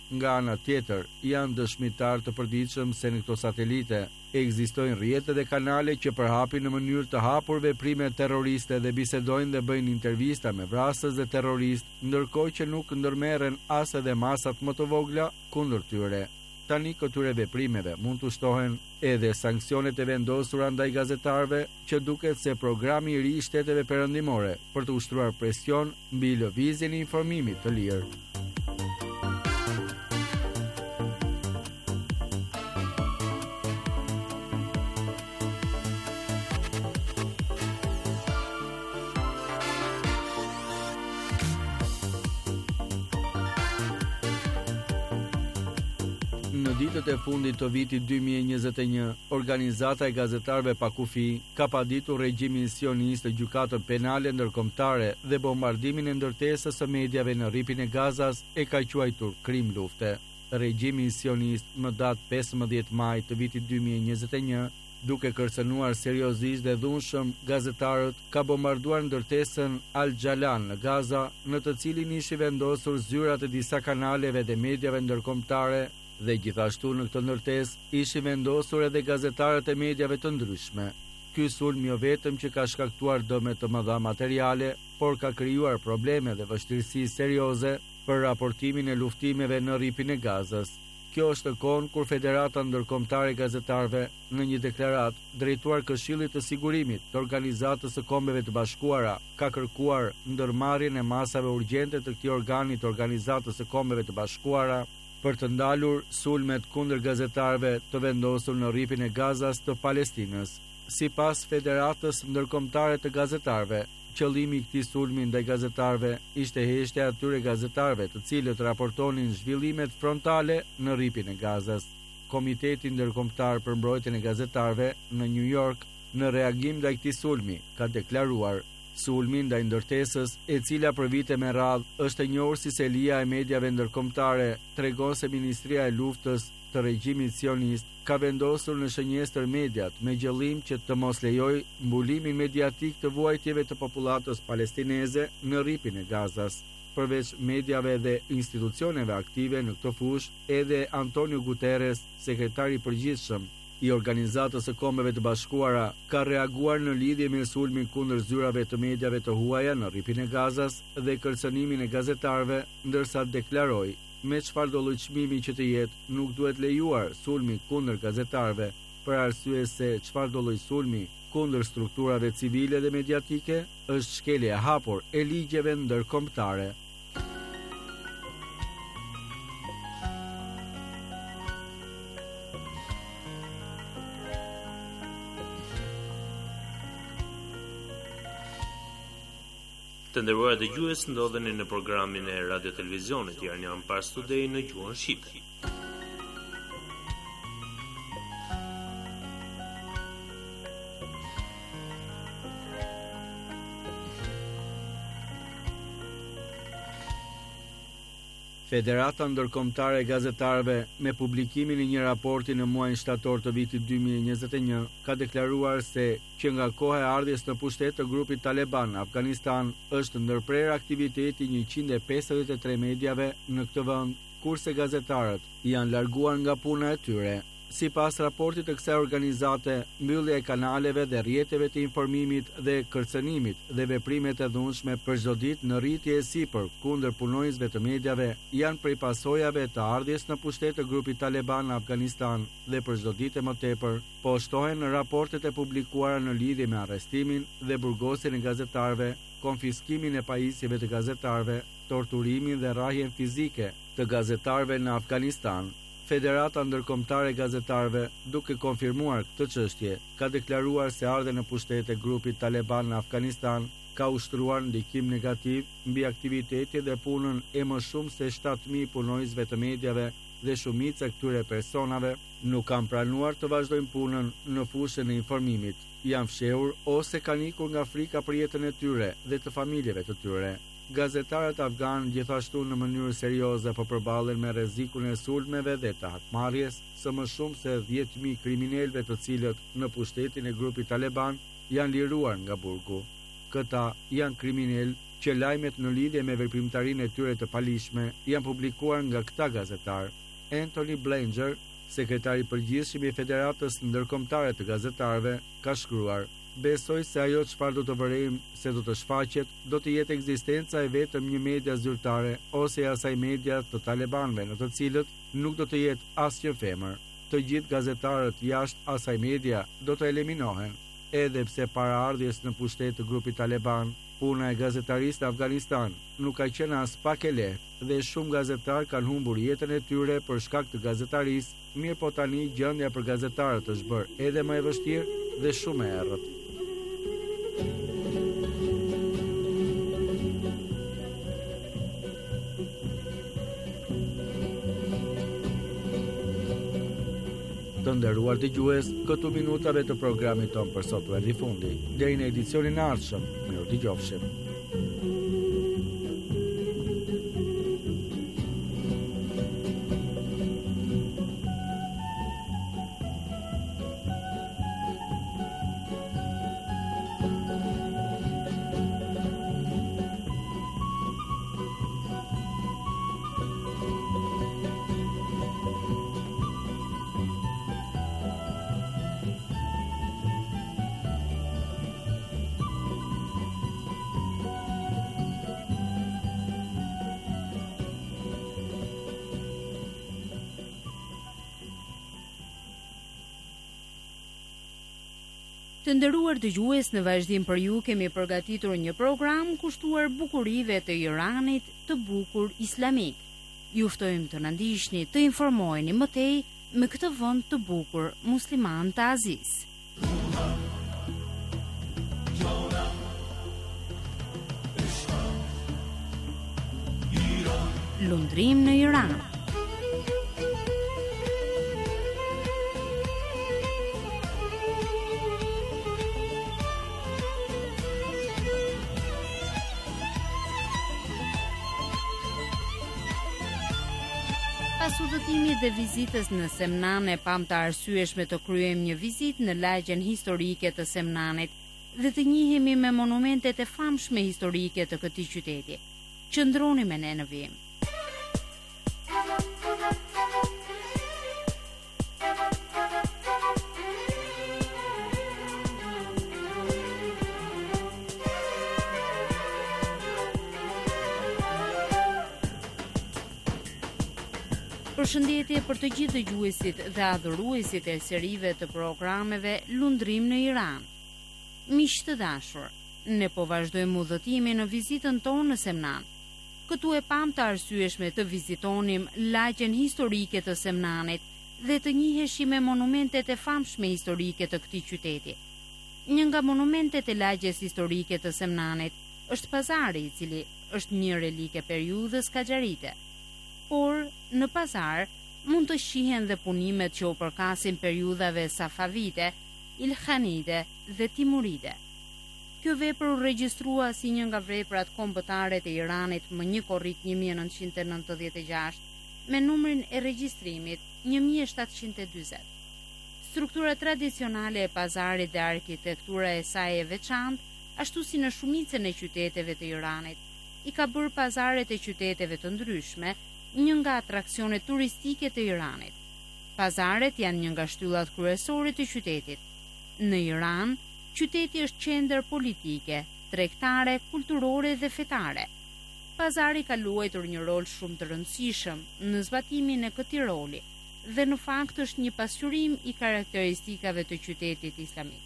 nga ana tjetër, janë dëshmitar të përditshëm se në këto satelite ekzistojnë rrjete dhe kanale që përhapin në mënyrë të hapur veprime terroriste dhe bisedojnë dhe bëjnë intervista me vrasës dhe terrorist, ndërkohë që nuk ndërmerren as edhe masat më të vogla kundër tyre. Tani këtyre veprimeve mund të shtohen edhe sanksionet e vendosura ndaj gazetarëve, që duket se programi i ri i shteteve perëndimore për të ushtruar presion mbi lëvizjen e informimit të lirë. Në ditët e fundit të vitit dy mijë e njëzet e një, Organizata e Gazetarëve pa kufi ka paditur regjimin sionist të gjykatën penale ndërkombëtare dhe bombardimin e ndërtesës së mediave në rripin e Gazas e ka quajtur krim lufte. Regjimi sionist më datë pesëmbëdhjetë maj të vitit dy mijë e njëzet e një, duke kërcënuar seriozisht dhe dhunshëm gazetarët, ka bombarduar ndërtesën Al Jalan në Gaza, në të cilin ishin vendosur zyrat e disa kanaleve dhe mediave ndërkombëtare, dhe gjithashtu në këtë ndërtesë ishin vendosur edhe gazetarët e mediave të ndryshme. Ky sulm jo vetëm që ka shkaktuar dëme të mëdha materiale, por ka krijuar probleme dhe vështirësi serioze për raportimin e luftimeve në rripin e Gazës. Kjo është kohën kur Federata Ndërkombëtare e Gazetarëve, në një deklaratë drejtuar Këshillit të Sigurimit të Organizatës së Kombeve të Bashkuara, ka kërkuar ndërmarrjen e masave urgjente të këtij organi të Organizatës së Kombeve të Bashkuara për të ndalur sulmet kundër gazetarëve të vendosur në rripin e Gazas të Palestinës. Sipas Federatës Ndërkombëtare të Gazetarëve, qëllimi i këtij sulmi ndaj gazetarëve ishte heshtja e atyre gazetarëve të cilët raportonin zhvillimet frontale në rripin e Gazas. Komiteti Ndërkombëtar për Mbrojtjen e Gazetarëve në New York, në reagim ndaj këtij sulmi, ka deklaruar: sulmi ndaj ndërtesës, e cila për vite me radhë është e njohur si selia e mediave ndërkombëtare, tregon se Ministria e Luftës të regjimit sionist ka vendosur në shënjestër mediat me qëllim që të mos lejojë mbulimin mediatik të vuajtjeve të popullatës palestineze në rripin e Gazas. Përveç mediave dhe institucioneve aktive në këtë fushë, edhe Antonio Guterres, sekretari i përgjithshëm i Organizatës së Kombeve të Bashkuara, ka reaguar në lidhje me sulmin kundër zyrave të mediave të huaja në rripin e Gazas dhe kërcënimin e gazetarëve, ndërsa deklaroi: me çfarëdo lloj çmimi që të jetë, nuk duhet lejuar sulmi kundër gazetarëve, për arsye se çfarëdo lloj sulmi kundër strukturave civile dhe mediatike është shkelje e hapur e ligjeve ndërkombëtare. Të nderuar dëgjues, ndodheni në programin e Radio Televizionit Iranian Pars Today në gjuhën shqipe. Federata Ndërkombëtare e Gazetarëve, me publikimin e një raporti në muajin shtator të vitit dy mijë e njëzet e një, ka deklaruar se që nga koha e ardhjes në pushtet të grupit Taliban në Afganistan është ndërprer aktiviteti njëqind e pesëdhjetë e tre mediave në këtë vend, kurse gazetarët janë larguar nga puna e tyre. Sipas raportit të kësaj organizate, mbyllja e kanaleve dhe rrjeteve të informimit dhe kërcënimit dhe veprimet e dhunshme për çdo ditë në rritje e sipër kundër punonjësve të mediave janë prej pasojave të ardhjes në pushtet të grupit Taliban në Afganistan dhe për çdo ditë më tepër po shtohen në raportet e publikuara në lidhje me arrestimin dhe burgosjen e gazetarëve, konfiskimin e pajisjeve të gazetarëve, torturimin dhe rrahjen fizike të gazetarëve në Afganistan. Federata Ndërkombëtare e Gazetarëve, duke konfirmuar këtë çështje, ka deklaruar se ardha në pushtet e grupit Taliban në Afganistan ka ushtruar ndikim negativ mbi aktivitetin dhe punën e më shumë se shtatë mijë punonjësve të mediave dhe shumica e këtyre personave nuk kanë pranuar të vazhdojnë punën në fushën e informimit. Janë fshehur ose kanë ikur nga frika për jetën e tyre dhe të familjeve të tyre. Gazetarët afgan gjithashtu në mënyrë serioze po përballen me rrezikun e sulmeve dhe të hakmarrjes së më shumë se dhjetë mijë kriminalëve të cilët në pushtetin e grupit Taliban janë liruar nga burgu. Këta janë kriminalë që lajmet në lidhje me veprimtarinë e tyre të palishme janë publikuar nga këta gazetar. Anthony Blanger, sekretari i përgjithshëm i Federatës Ndërkombëtare të Gazetarëve, ka shkruar: "Besoj se ajo çfarë do të vërejmë se do të shfaqet, do të jetë ekzistenca e vetëm një media zyrtare ose e asaj media të talibanëve, në të cilët nuk do të jetë asnjë femër. Të gjithë gazetarët jashtë asaj media do të eliminohen, edhe pse para ardhjes në pushtet të grupit Taliban, puna e gazetarisë në Afganistan nuk ka qenë as pak e lehtë dhe shumë gazetar kanë humbur jetën e tyre për shkak të gazetarisë, mirë po tani gjendja për gazetarët është bërë edhe më e vështirë dhe shumë e errët." Të nderuar dëgjues, këtu minutave të programit ton për sot u erdhi fundi. Deri në edicionin e ardhshëm, miru dëgjofshim. Të nderuar dëgjues, në vazhdim për ju kemi përgatitur një program kushtuar bukurive të Iranit të bukur islamik. Ju ftojmë të na ndiqni, të informoheni më tej me këtë vend të bukur musliman të aziz. Lundrim në Iran. Pas udhëtimit dhe vizitës në Semnan e pam të arsyeshme të kryejmë një vizitë në lagjen historike të Semnanit dhe të njihemi me monumentet e famshme historike të këtij qyteti. Qëndroni me ne në vijim. Përshëndetje për të gjithë dëgjuesit dhe adhuruesit e serive të programeve Lundrim në Iran. Miq të dashur, ne po vazhdojmë udhëtimin në vizitën tonë në Semnan. Këtu e pam të arsyeshme të vizitonim lagjen historike të Semnanit dhe të njiheshim me monumentet e famshme historike të këtij qyteti. Një nga monumentet e lagjes historike të Semnanit është pazari, i cili është një relik e periudhës kaxharite. Por në pazar mund të shihen dhe punimet që u përkasin periudhave Safavide, Ilkhanide dhe Timuride. Kjo vepër u regjistrua si një nga veprat kombëtare të Iranit më një korrik një mijë e nëntëqind e nëntëdhjetë e gjashtë me numrin e regjistrimit një mijë e shtatëqind e dyzet. Struktura tradicionale e pazarit dhe arkitektura e saj e veçantë, ashtu si në shumicën e qyteteve të Iranit, i ka bërë pazaret e qyteteve të ndryshme një nga atraksionet turistike të Iranit. Pazaret janë një nga shtyllat kryesore të qytetit. Në Iran, qyteti është qendër politike, tregtare, kulturore dhe fetare. Pazari ka luajtur një rol shumë të rëndësishëm në zbatimin e këtij roli dhe në fakt është një pasqyrim i karakteristikave të qytetit islamik.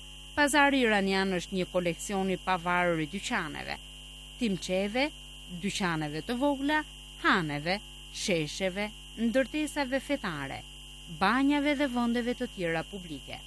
Pazari iranian është një koleksion i pavarur i dyqaneve, timçeve, dyqaneve të vogla, haneve, shesheve, ndërtesave fetare, banjave dhe vendeve të tjera publike.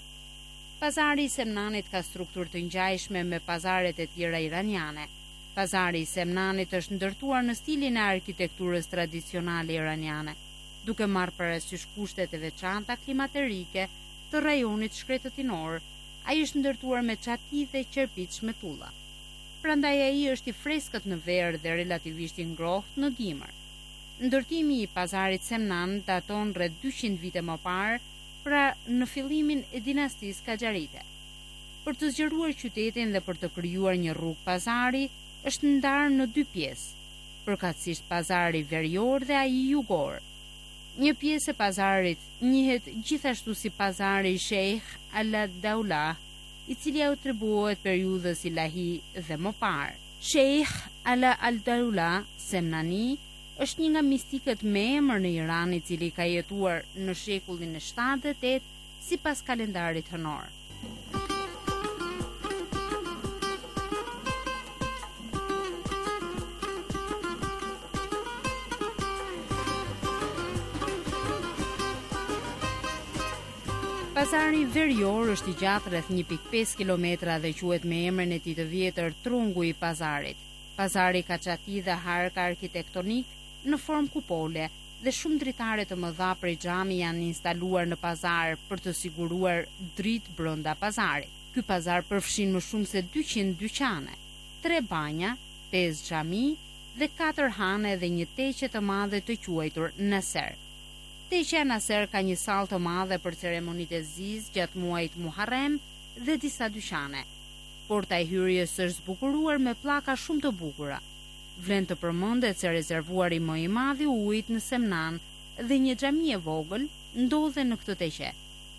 Pazari i Semnanit ka strukturë të ngjajshme me pazaret e tjera iraniane. Pazari i Semnanit është ndërtuar në stilin e arkitekturës tradicionale iraniane, duke marrë parasysh kushtet e veçanta klimaterike të rajonit shkretëtinor. Ai është ndërtuar me çati dhe qerpiç me tulla. Prandaj ai është i freskët në verë dhe relativisht i ngrohtë në dimër. Ndërtimi i pazarit Semnan daton rreth dyqind vite më parë, pra në fillimin e dinastisë kaxharite. Për të zgjeruar qytetin dhe për të krijuar një rrugë pazari, është ndarë në dy pjesë, përkatësisht pazari verior dhe ai jugor. Një pjesë e pazarit njihet gjithashtu si pazari Sheikh al-Dawla, i cili atribuohet periudhës ilahi dhe më parë. Sheikh al-Dawla Semnani është një nga mistikët me emër në Iran, i cili ka jetuar në shekullin e shtatë dhe tetë sipas kalendarit hënor. Pazari verior është i gjatë rreth një pikë pesë kilometra dhe quhet me emrin e tij të vjetër Trungu i Pazarit. Pazari ka çati dhe harka arkitektonik në formë kupole dhe shumë dritare të mëdha prej xhami janë instaluar në pazar për të siguruar dritë brenda pazarit. Ky pazar përfshin më shumë se dyqind dyqane, tre banja, pesë xhami dhe katër hane dhe një teqe të madhe të quajtur Nasser. Teqja Nasser ka një sallë të madhe për ceremonitë e zis gjatë muajit Muharrem dhe disa dyqane. Porta e hyrjes është zbukuruar me pllaka shumë të bukura. Vlen të përmendet se rezervuari më i madh i ujit në Semnan dhe një xhami e vogël ndodhen në këtë teqe.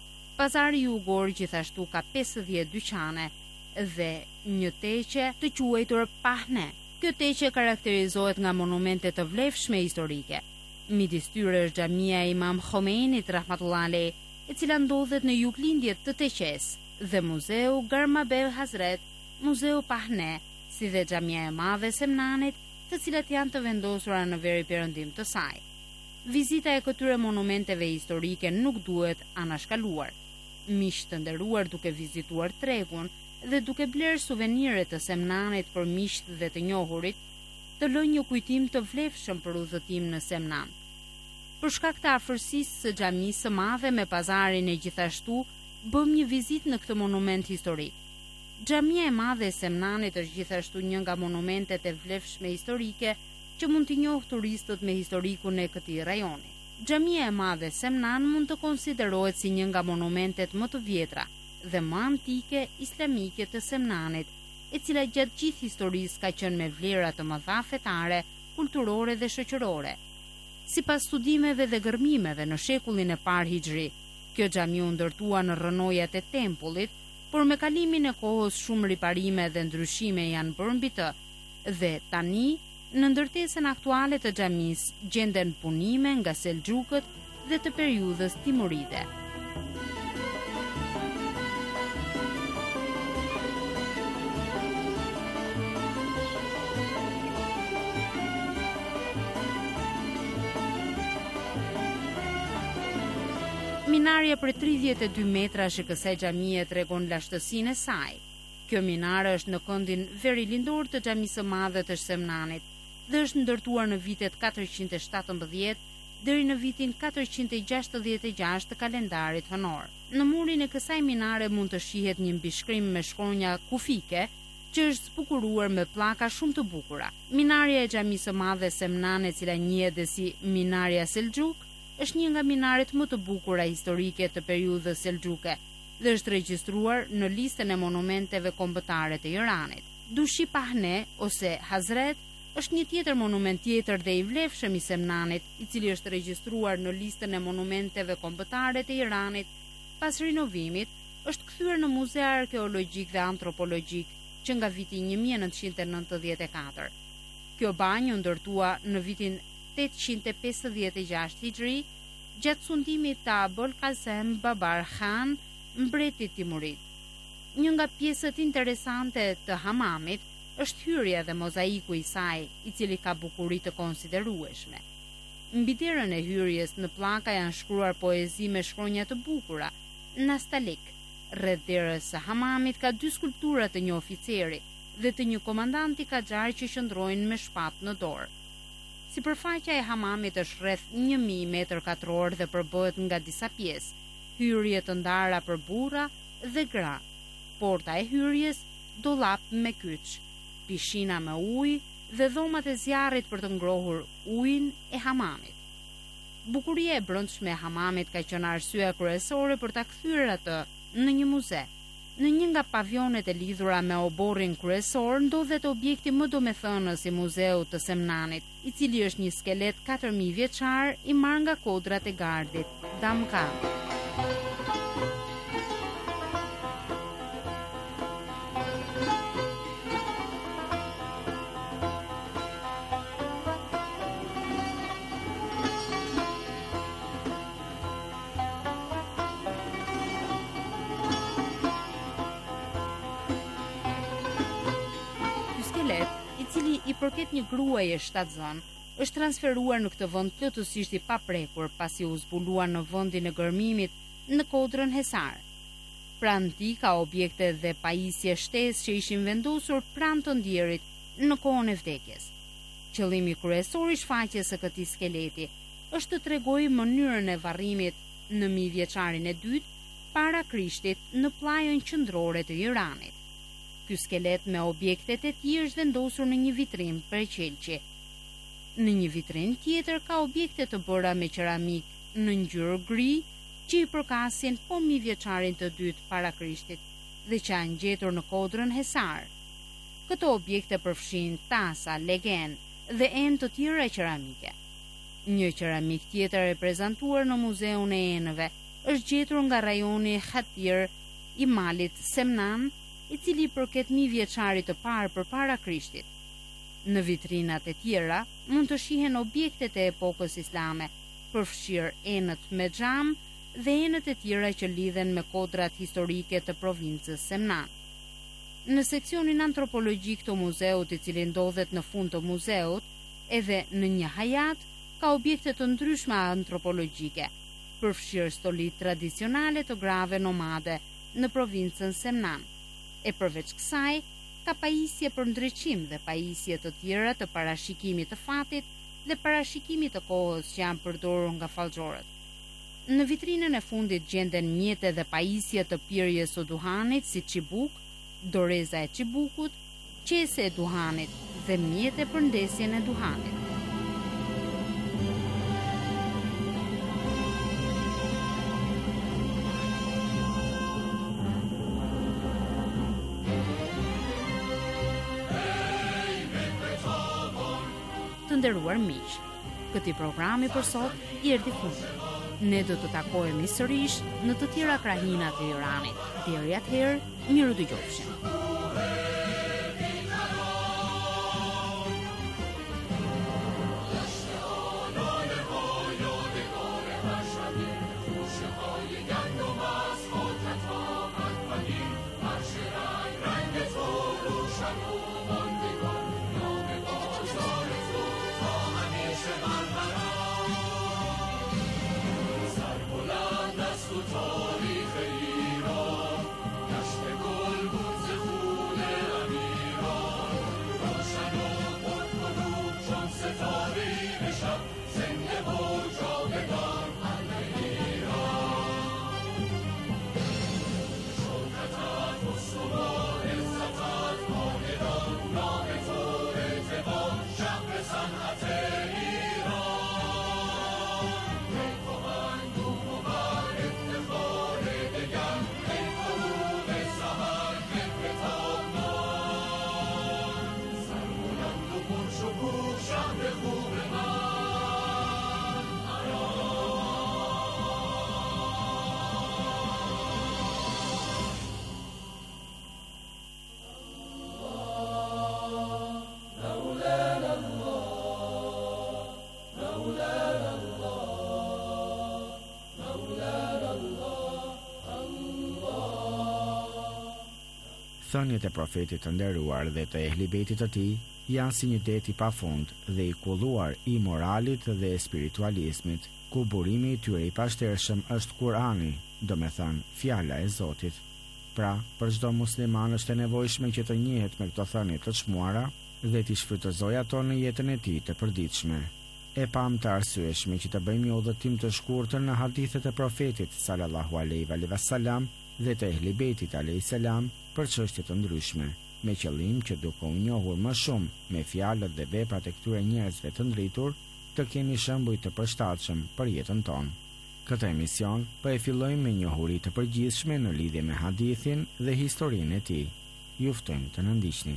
Pazari jugor gjithashtu ka pesëdhjetë dyqane dhe një teqe të quajtur Pahne. Kjo teqe karakterizohet nga monumente të vlefshme historike. Midis tyre është xhamia e Imam Khomeinit rahmatullah alej, e cila ndodhet në juglindjet të teqes, dhe muzeu Garmabel Hazret, muzeu Pahne, si dhe xhamia e madhe Semnanit, të cilat janë të vendosura në veri perëndim të saj. Vizita e këtyre monumenteve historike nuk duhet anashkaluar. Miq të nderuar, duke vizituar tregun dhe duke bler suvenire të Semnanit për miqt dhe të njohurit, të lënë një kujtim të vlefshëm për udhëtim në Semnan. Për shkak të afërsisë së xhamisë së madhe me pazarin e gjithashtu, bëm një vizitë në këtë monument historik. Xhamia e madhe e Semnanit është gjithashtu një nga monumentet e vlefshme historike që mund t'i njohë turistët me historikun e këtij rajoni. Xhamia e madhe Semnan mund të konsiderohet si një nga monumentet më të vjetra dhe më antike islamike të Semnanit, e cila gjatë gjithë historisë ka qenë me vlera të mëdha fetare, kulturore dhe shoqërore. Sipas studimeve dhe gërmimeve në shekullin e parë Hixhri, kjo xhami u ndërtua në rrënojat e tempullit, por me kalimin e kohës shumë riparime dhe ndryshime janë bërë mbi të, dhe tani në ndërtesën aktuale të xhamisë gjenden punime nga Selxhukët dhe të periudhës Timuride. Minarja për tridhjetë e dy metrash e kësaj xhamie tregon lashtësinë e saj. Kjo minare është në këndin veri lindor të xhamisë së madhe të Semnanit dhe është ndërtuar në vitet katërqind e shtatëmbëdhjetë deri në vitin katërqind e gjashtëdhjetë e gjashtë të kalendarit hënor. Në murin e kësaj minare mund të shihet një mbishkrim me shkronja kufike që është zbukuruar me pllaka shumë të bukura. Minarja e xhamisë së madhe Semnan, e cila njihet dhe si Minarja Selxhuk, është një nga minaret më të bukura historike të periudhës Selxhuke dhe është regjistruar në listën e monumenteve kombëtare të Iranit. Dushi Pahne ose Hazret është një tjetër monument tjetër dhe i vlefshëm i Semnanit, i cili është regjistruar në listën e monumenteve kombëtare të Iranit. Pas rinovimit, është kthyer në Muze Arkeologjik dhe Antropologjik që nga viti një mijë e nëntëqind e nëntëdhjetë e katër. Kjo banjë u ndërtua në vitin tetëqind e pesëdhjetë e gjashtë Hixhri, gjatë sundimit të Abul Qasim Babar Khan, mbretit timurit. Një nga pjesët interesante të hamamit është hyrja dhe mozaiku i saj, i cili ka bukuri të konsiderueshme. Mbi derën e hyrjes në pllaka janë shkruar poezi me shkronja të bukura, nastalik. Rreth derës së hamamit ka dy skulptura të një oficeri dhe të një komandanti kaxhar që qëndrojnë me shpatë në dorë. Sipërfaqja e hamamit është rreth një mijë metër katror dhe përbëhet nga disa pjesë, hyrje të ndara për burra dhe gra, porta e hyrjes, dollap me kyç, pishina me ujë dhe dhomat e zjarrit për të ngrohur ujin e hamamit. Bukuria e brendshme e hamamit ka qenë arsyeja kryesore për ta kthyer atë në një muze. Në një nga pavionet e lidhura me oborrin kryesor ndodhet objekti më domethënës i Muzeut të Semnanit, i cili është një skelet katër mijë vjeçar i marrë nga kodrat e gardit, Damka. I cili i përket një gruaje shtatzën, është transferuar në këtë vend plotësisht i paprekur pasi u zbulua në vendin e gërmimit në Kodrën Hesar. Pranë tij ka objekte dhe pajisje shtesë që ishin vendosur pranë të ndjerit në kohën e vdekjes. Qëllimi kryesor i shfaqjes së këtij skeleti është të tregojë mënyrën e varrimit në mijëvjeçarin e dytë para Krishtit në pllajën qendrore të Iranit. Ky skelet me objektet e tij është vendosur në një vitrinë për qelçi. Në një vitrinë tjetër ka objekte të bëra me qeramik në ngjyrë gri që i përkasin po mijëvjeçarin të dytë para Krishtit dhe që janë gjetur në Kodrën Hesar. Këto objekte përfshin tasa, legen dhe enë të tjera qeramike. Një qeramik tjetër e prezantuar në Muzeun e Enëve është gjetur nga rajoni Khatir i malit Semnan, i cili përket mijëvjeçarit të parë përpara Krishtit. Në vitrinat e tjera mund të shihen objektet e epokës islame, përfshirë enët me xham dhe enët e tjera që lidhen me kodrat historike të provincës Semnan. Në seksionin antropologjik të muzeut, i cili ndodhet në fund të muzeut, edhe në një hajat ka objekte të ndryshme antropologjike, përfshirë stolit tradicionale të grave nomade në provincën Semnan. E përveç kësaj, ka pajisje për ndriçim dhe pajisje të tjera të parashikimit të fatit dhe parashikimit të kohës që janë përdorur nga fallxorët. Në vitrinën e fundit gjenden mjete dhe pajisje të pirjes së duhanit si çibuk, doreza e çibukut, qese e duhanit dhe mjete për ndesjen e duhanit. Të nderuar miq, këtij programi për sot i erdhi fundi. Ne do të takohemi sërish në të tjera krahina të Iranit. Deri atëherë, miru dëgjofshim. Thënjet e profetit të nderuar dhe të ehlibetit të tij janë si një det i pafund dhe i kulluar i moralit dhe spiritualizmit, ku burimi i tyre i pashtershëm është Kurani, do me thënë fjala e Zotit. Pra, për çdo musliman është e nevojshme që të njihet me këto thënie të çmuara dhe t'i shfrytëzojë ato në jetën e tij të përditshme. E pam të arsyeshme që të bëjmë një udhëtim të shkurtër në hadithet e profetit sallallahu alaihi wasallam dhe të ehlibetit alaihi salam për çështje të ndryshme, me qëllim që duke u njohur më shumë me fjalët dhe veprat e këtyre njerëzve të ndritur, të kemi shembuj të përshtatshëm për jetën tonë. Këtë emision po e fillojmë me njohuri të përgjithshme në lidhje me hadithin dhe historinë e tij. Ju ftojmë të na ndiqni.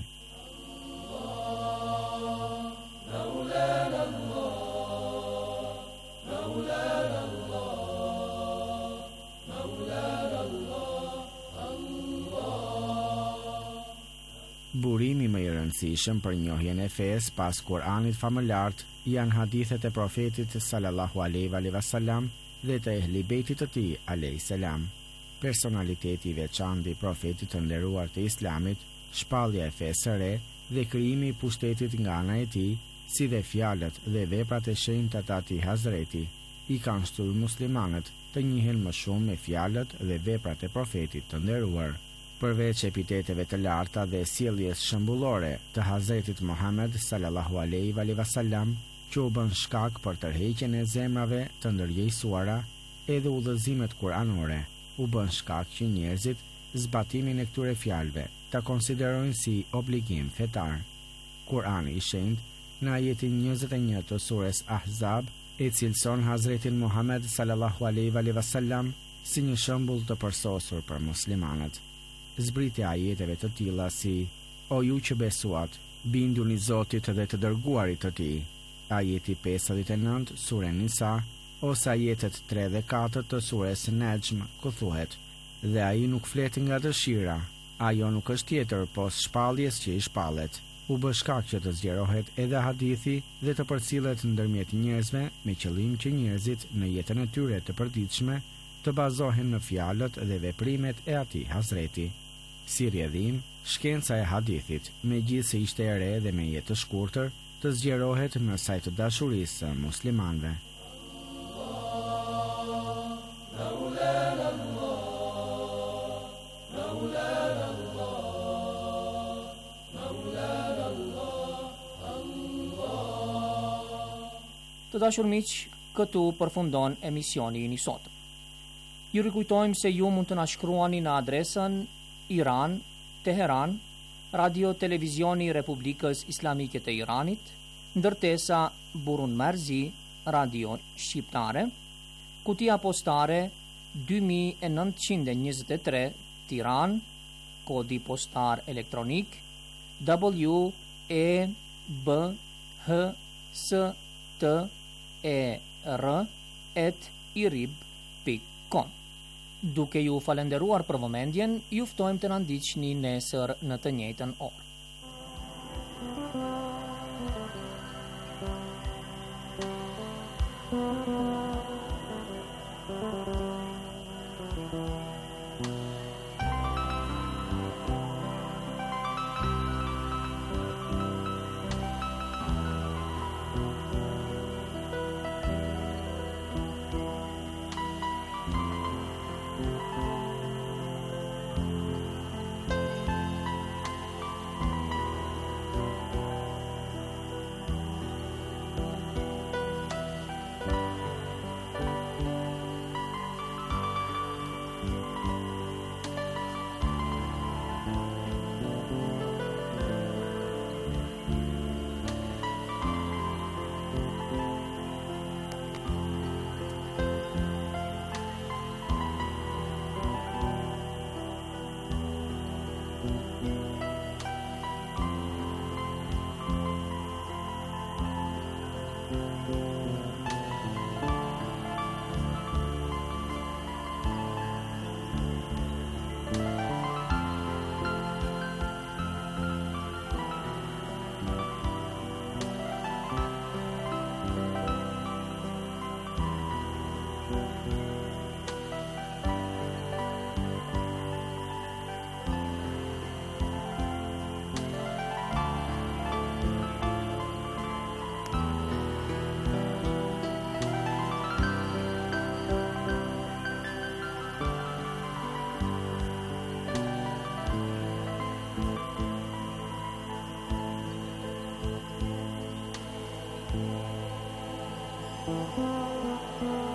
Burimi më i rëndësishëm për njohjen e fesë pas Kur'anit famëlart janë hadithet e profetit sallallahu alaihi wasallam dhe të ehli bejtit të tij alayhi salam. Personaliteti i veçantë i profetit të nderuar të Islamit, shpallja e fesë së re dhe krijimi i pushtetit nga ana e tij, si dhe fjalët dhe veprat e shenjta të atij Hazreti, i kanë shtruar muslimanët të njihen më shumë me fjalët dhe veprat e profetit të nderuar. Përveç epiteteve të larta dhe sjelljes shembullore të Hazretit Muhammed sallallahu alaihi wasallam, që u bën shkak për tërheqjen e zemrave të ndërgjegjësuara, edhe udhëzimet kuranore u bën shkak që njerëzit zbatimin e këtyre fjalëve ta konsiderojnë si obligim fetar. Kurani i shenjtë në ajetin njëzet e një të sures Ahzab e cilëson Hazretin Muhammed sallallahu alaihi wasallam si një shembull të përsosur për muslimanët. Zbritja ajeteve të tilla si: O ju që besuat, binduni Zotit dhe të dërguarit të tij. Ajeti pesëdhjetë e nëntë sure Nisa, ose ajetet tre dhe katër të sures Najm, ku thuhet: Dhe ai nuk flet nga dëshira, ajo nuk është tjetër pos shpalljes që i shpallet. U bë shkak që të zgjerohet edhe hadithi dhe të përcillet ndërmjet njerëzve me qëllim që njerëzit në jetën e tyre të përditshme të bazohen në fjalët dhe veprimet e atij Hazreti. Si rrjedhim, shkenca e hadithit, megjithse ishte e re dhe me jetë të shkurtër, të zgjerohet në sajt të dashurisë së muslimanëve. Të dashur miq, këtu përfundon emisioni i sot. Ju rikujtojmë se ju mund të na shkruani në adresën Iran, Teheran, Radio Televizioni Republikës Islamike të Iranit, ndërtesa Burun Marzi, Radio Shqiptare, kutia postare dy mijë e nëntëqind e njëzet e tre, Tiranë, kodi postar elektronik W E B H S T E R at irib pikë com. Duke ju falenderuar për vëmendjen, ju ftojmë të na ndiqni nesër në të njëjtën orë. Thank you.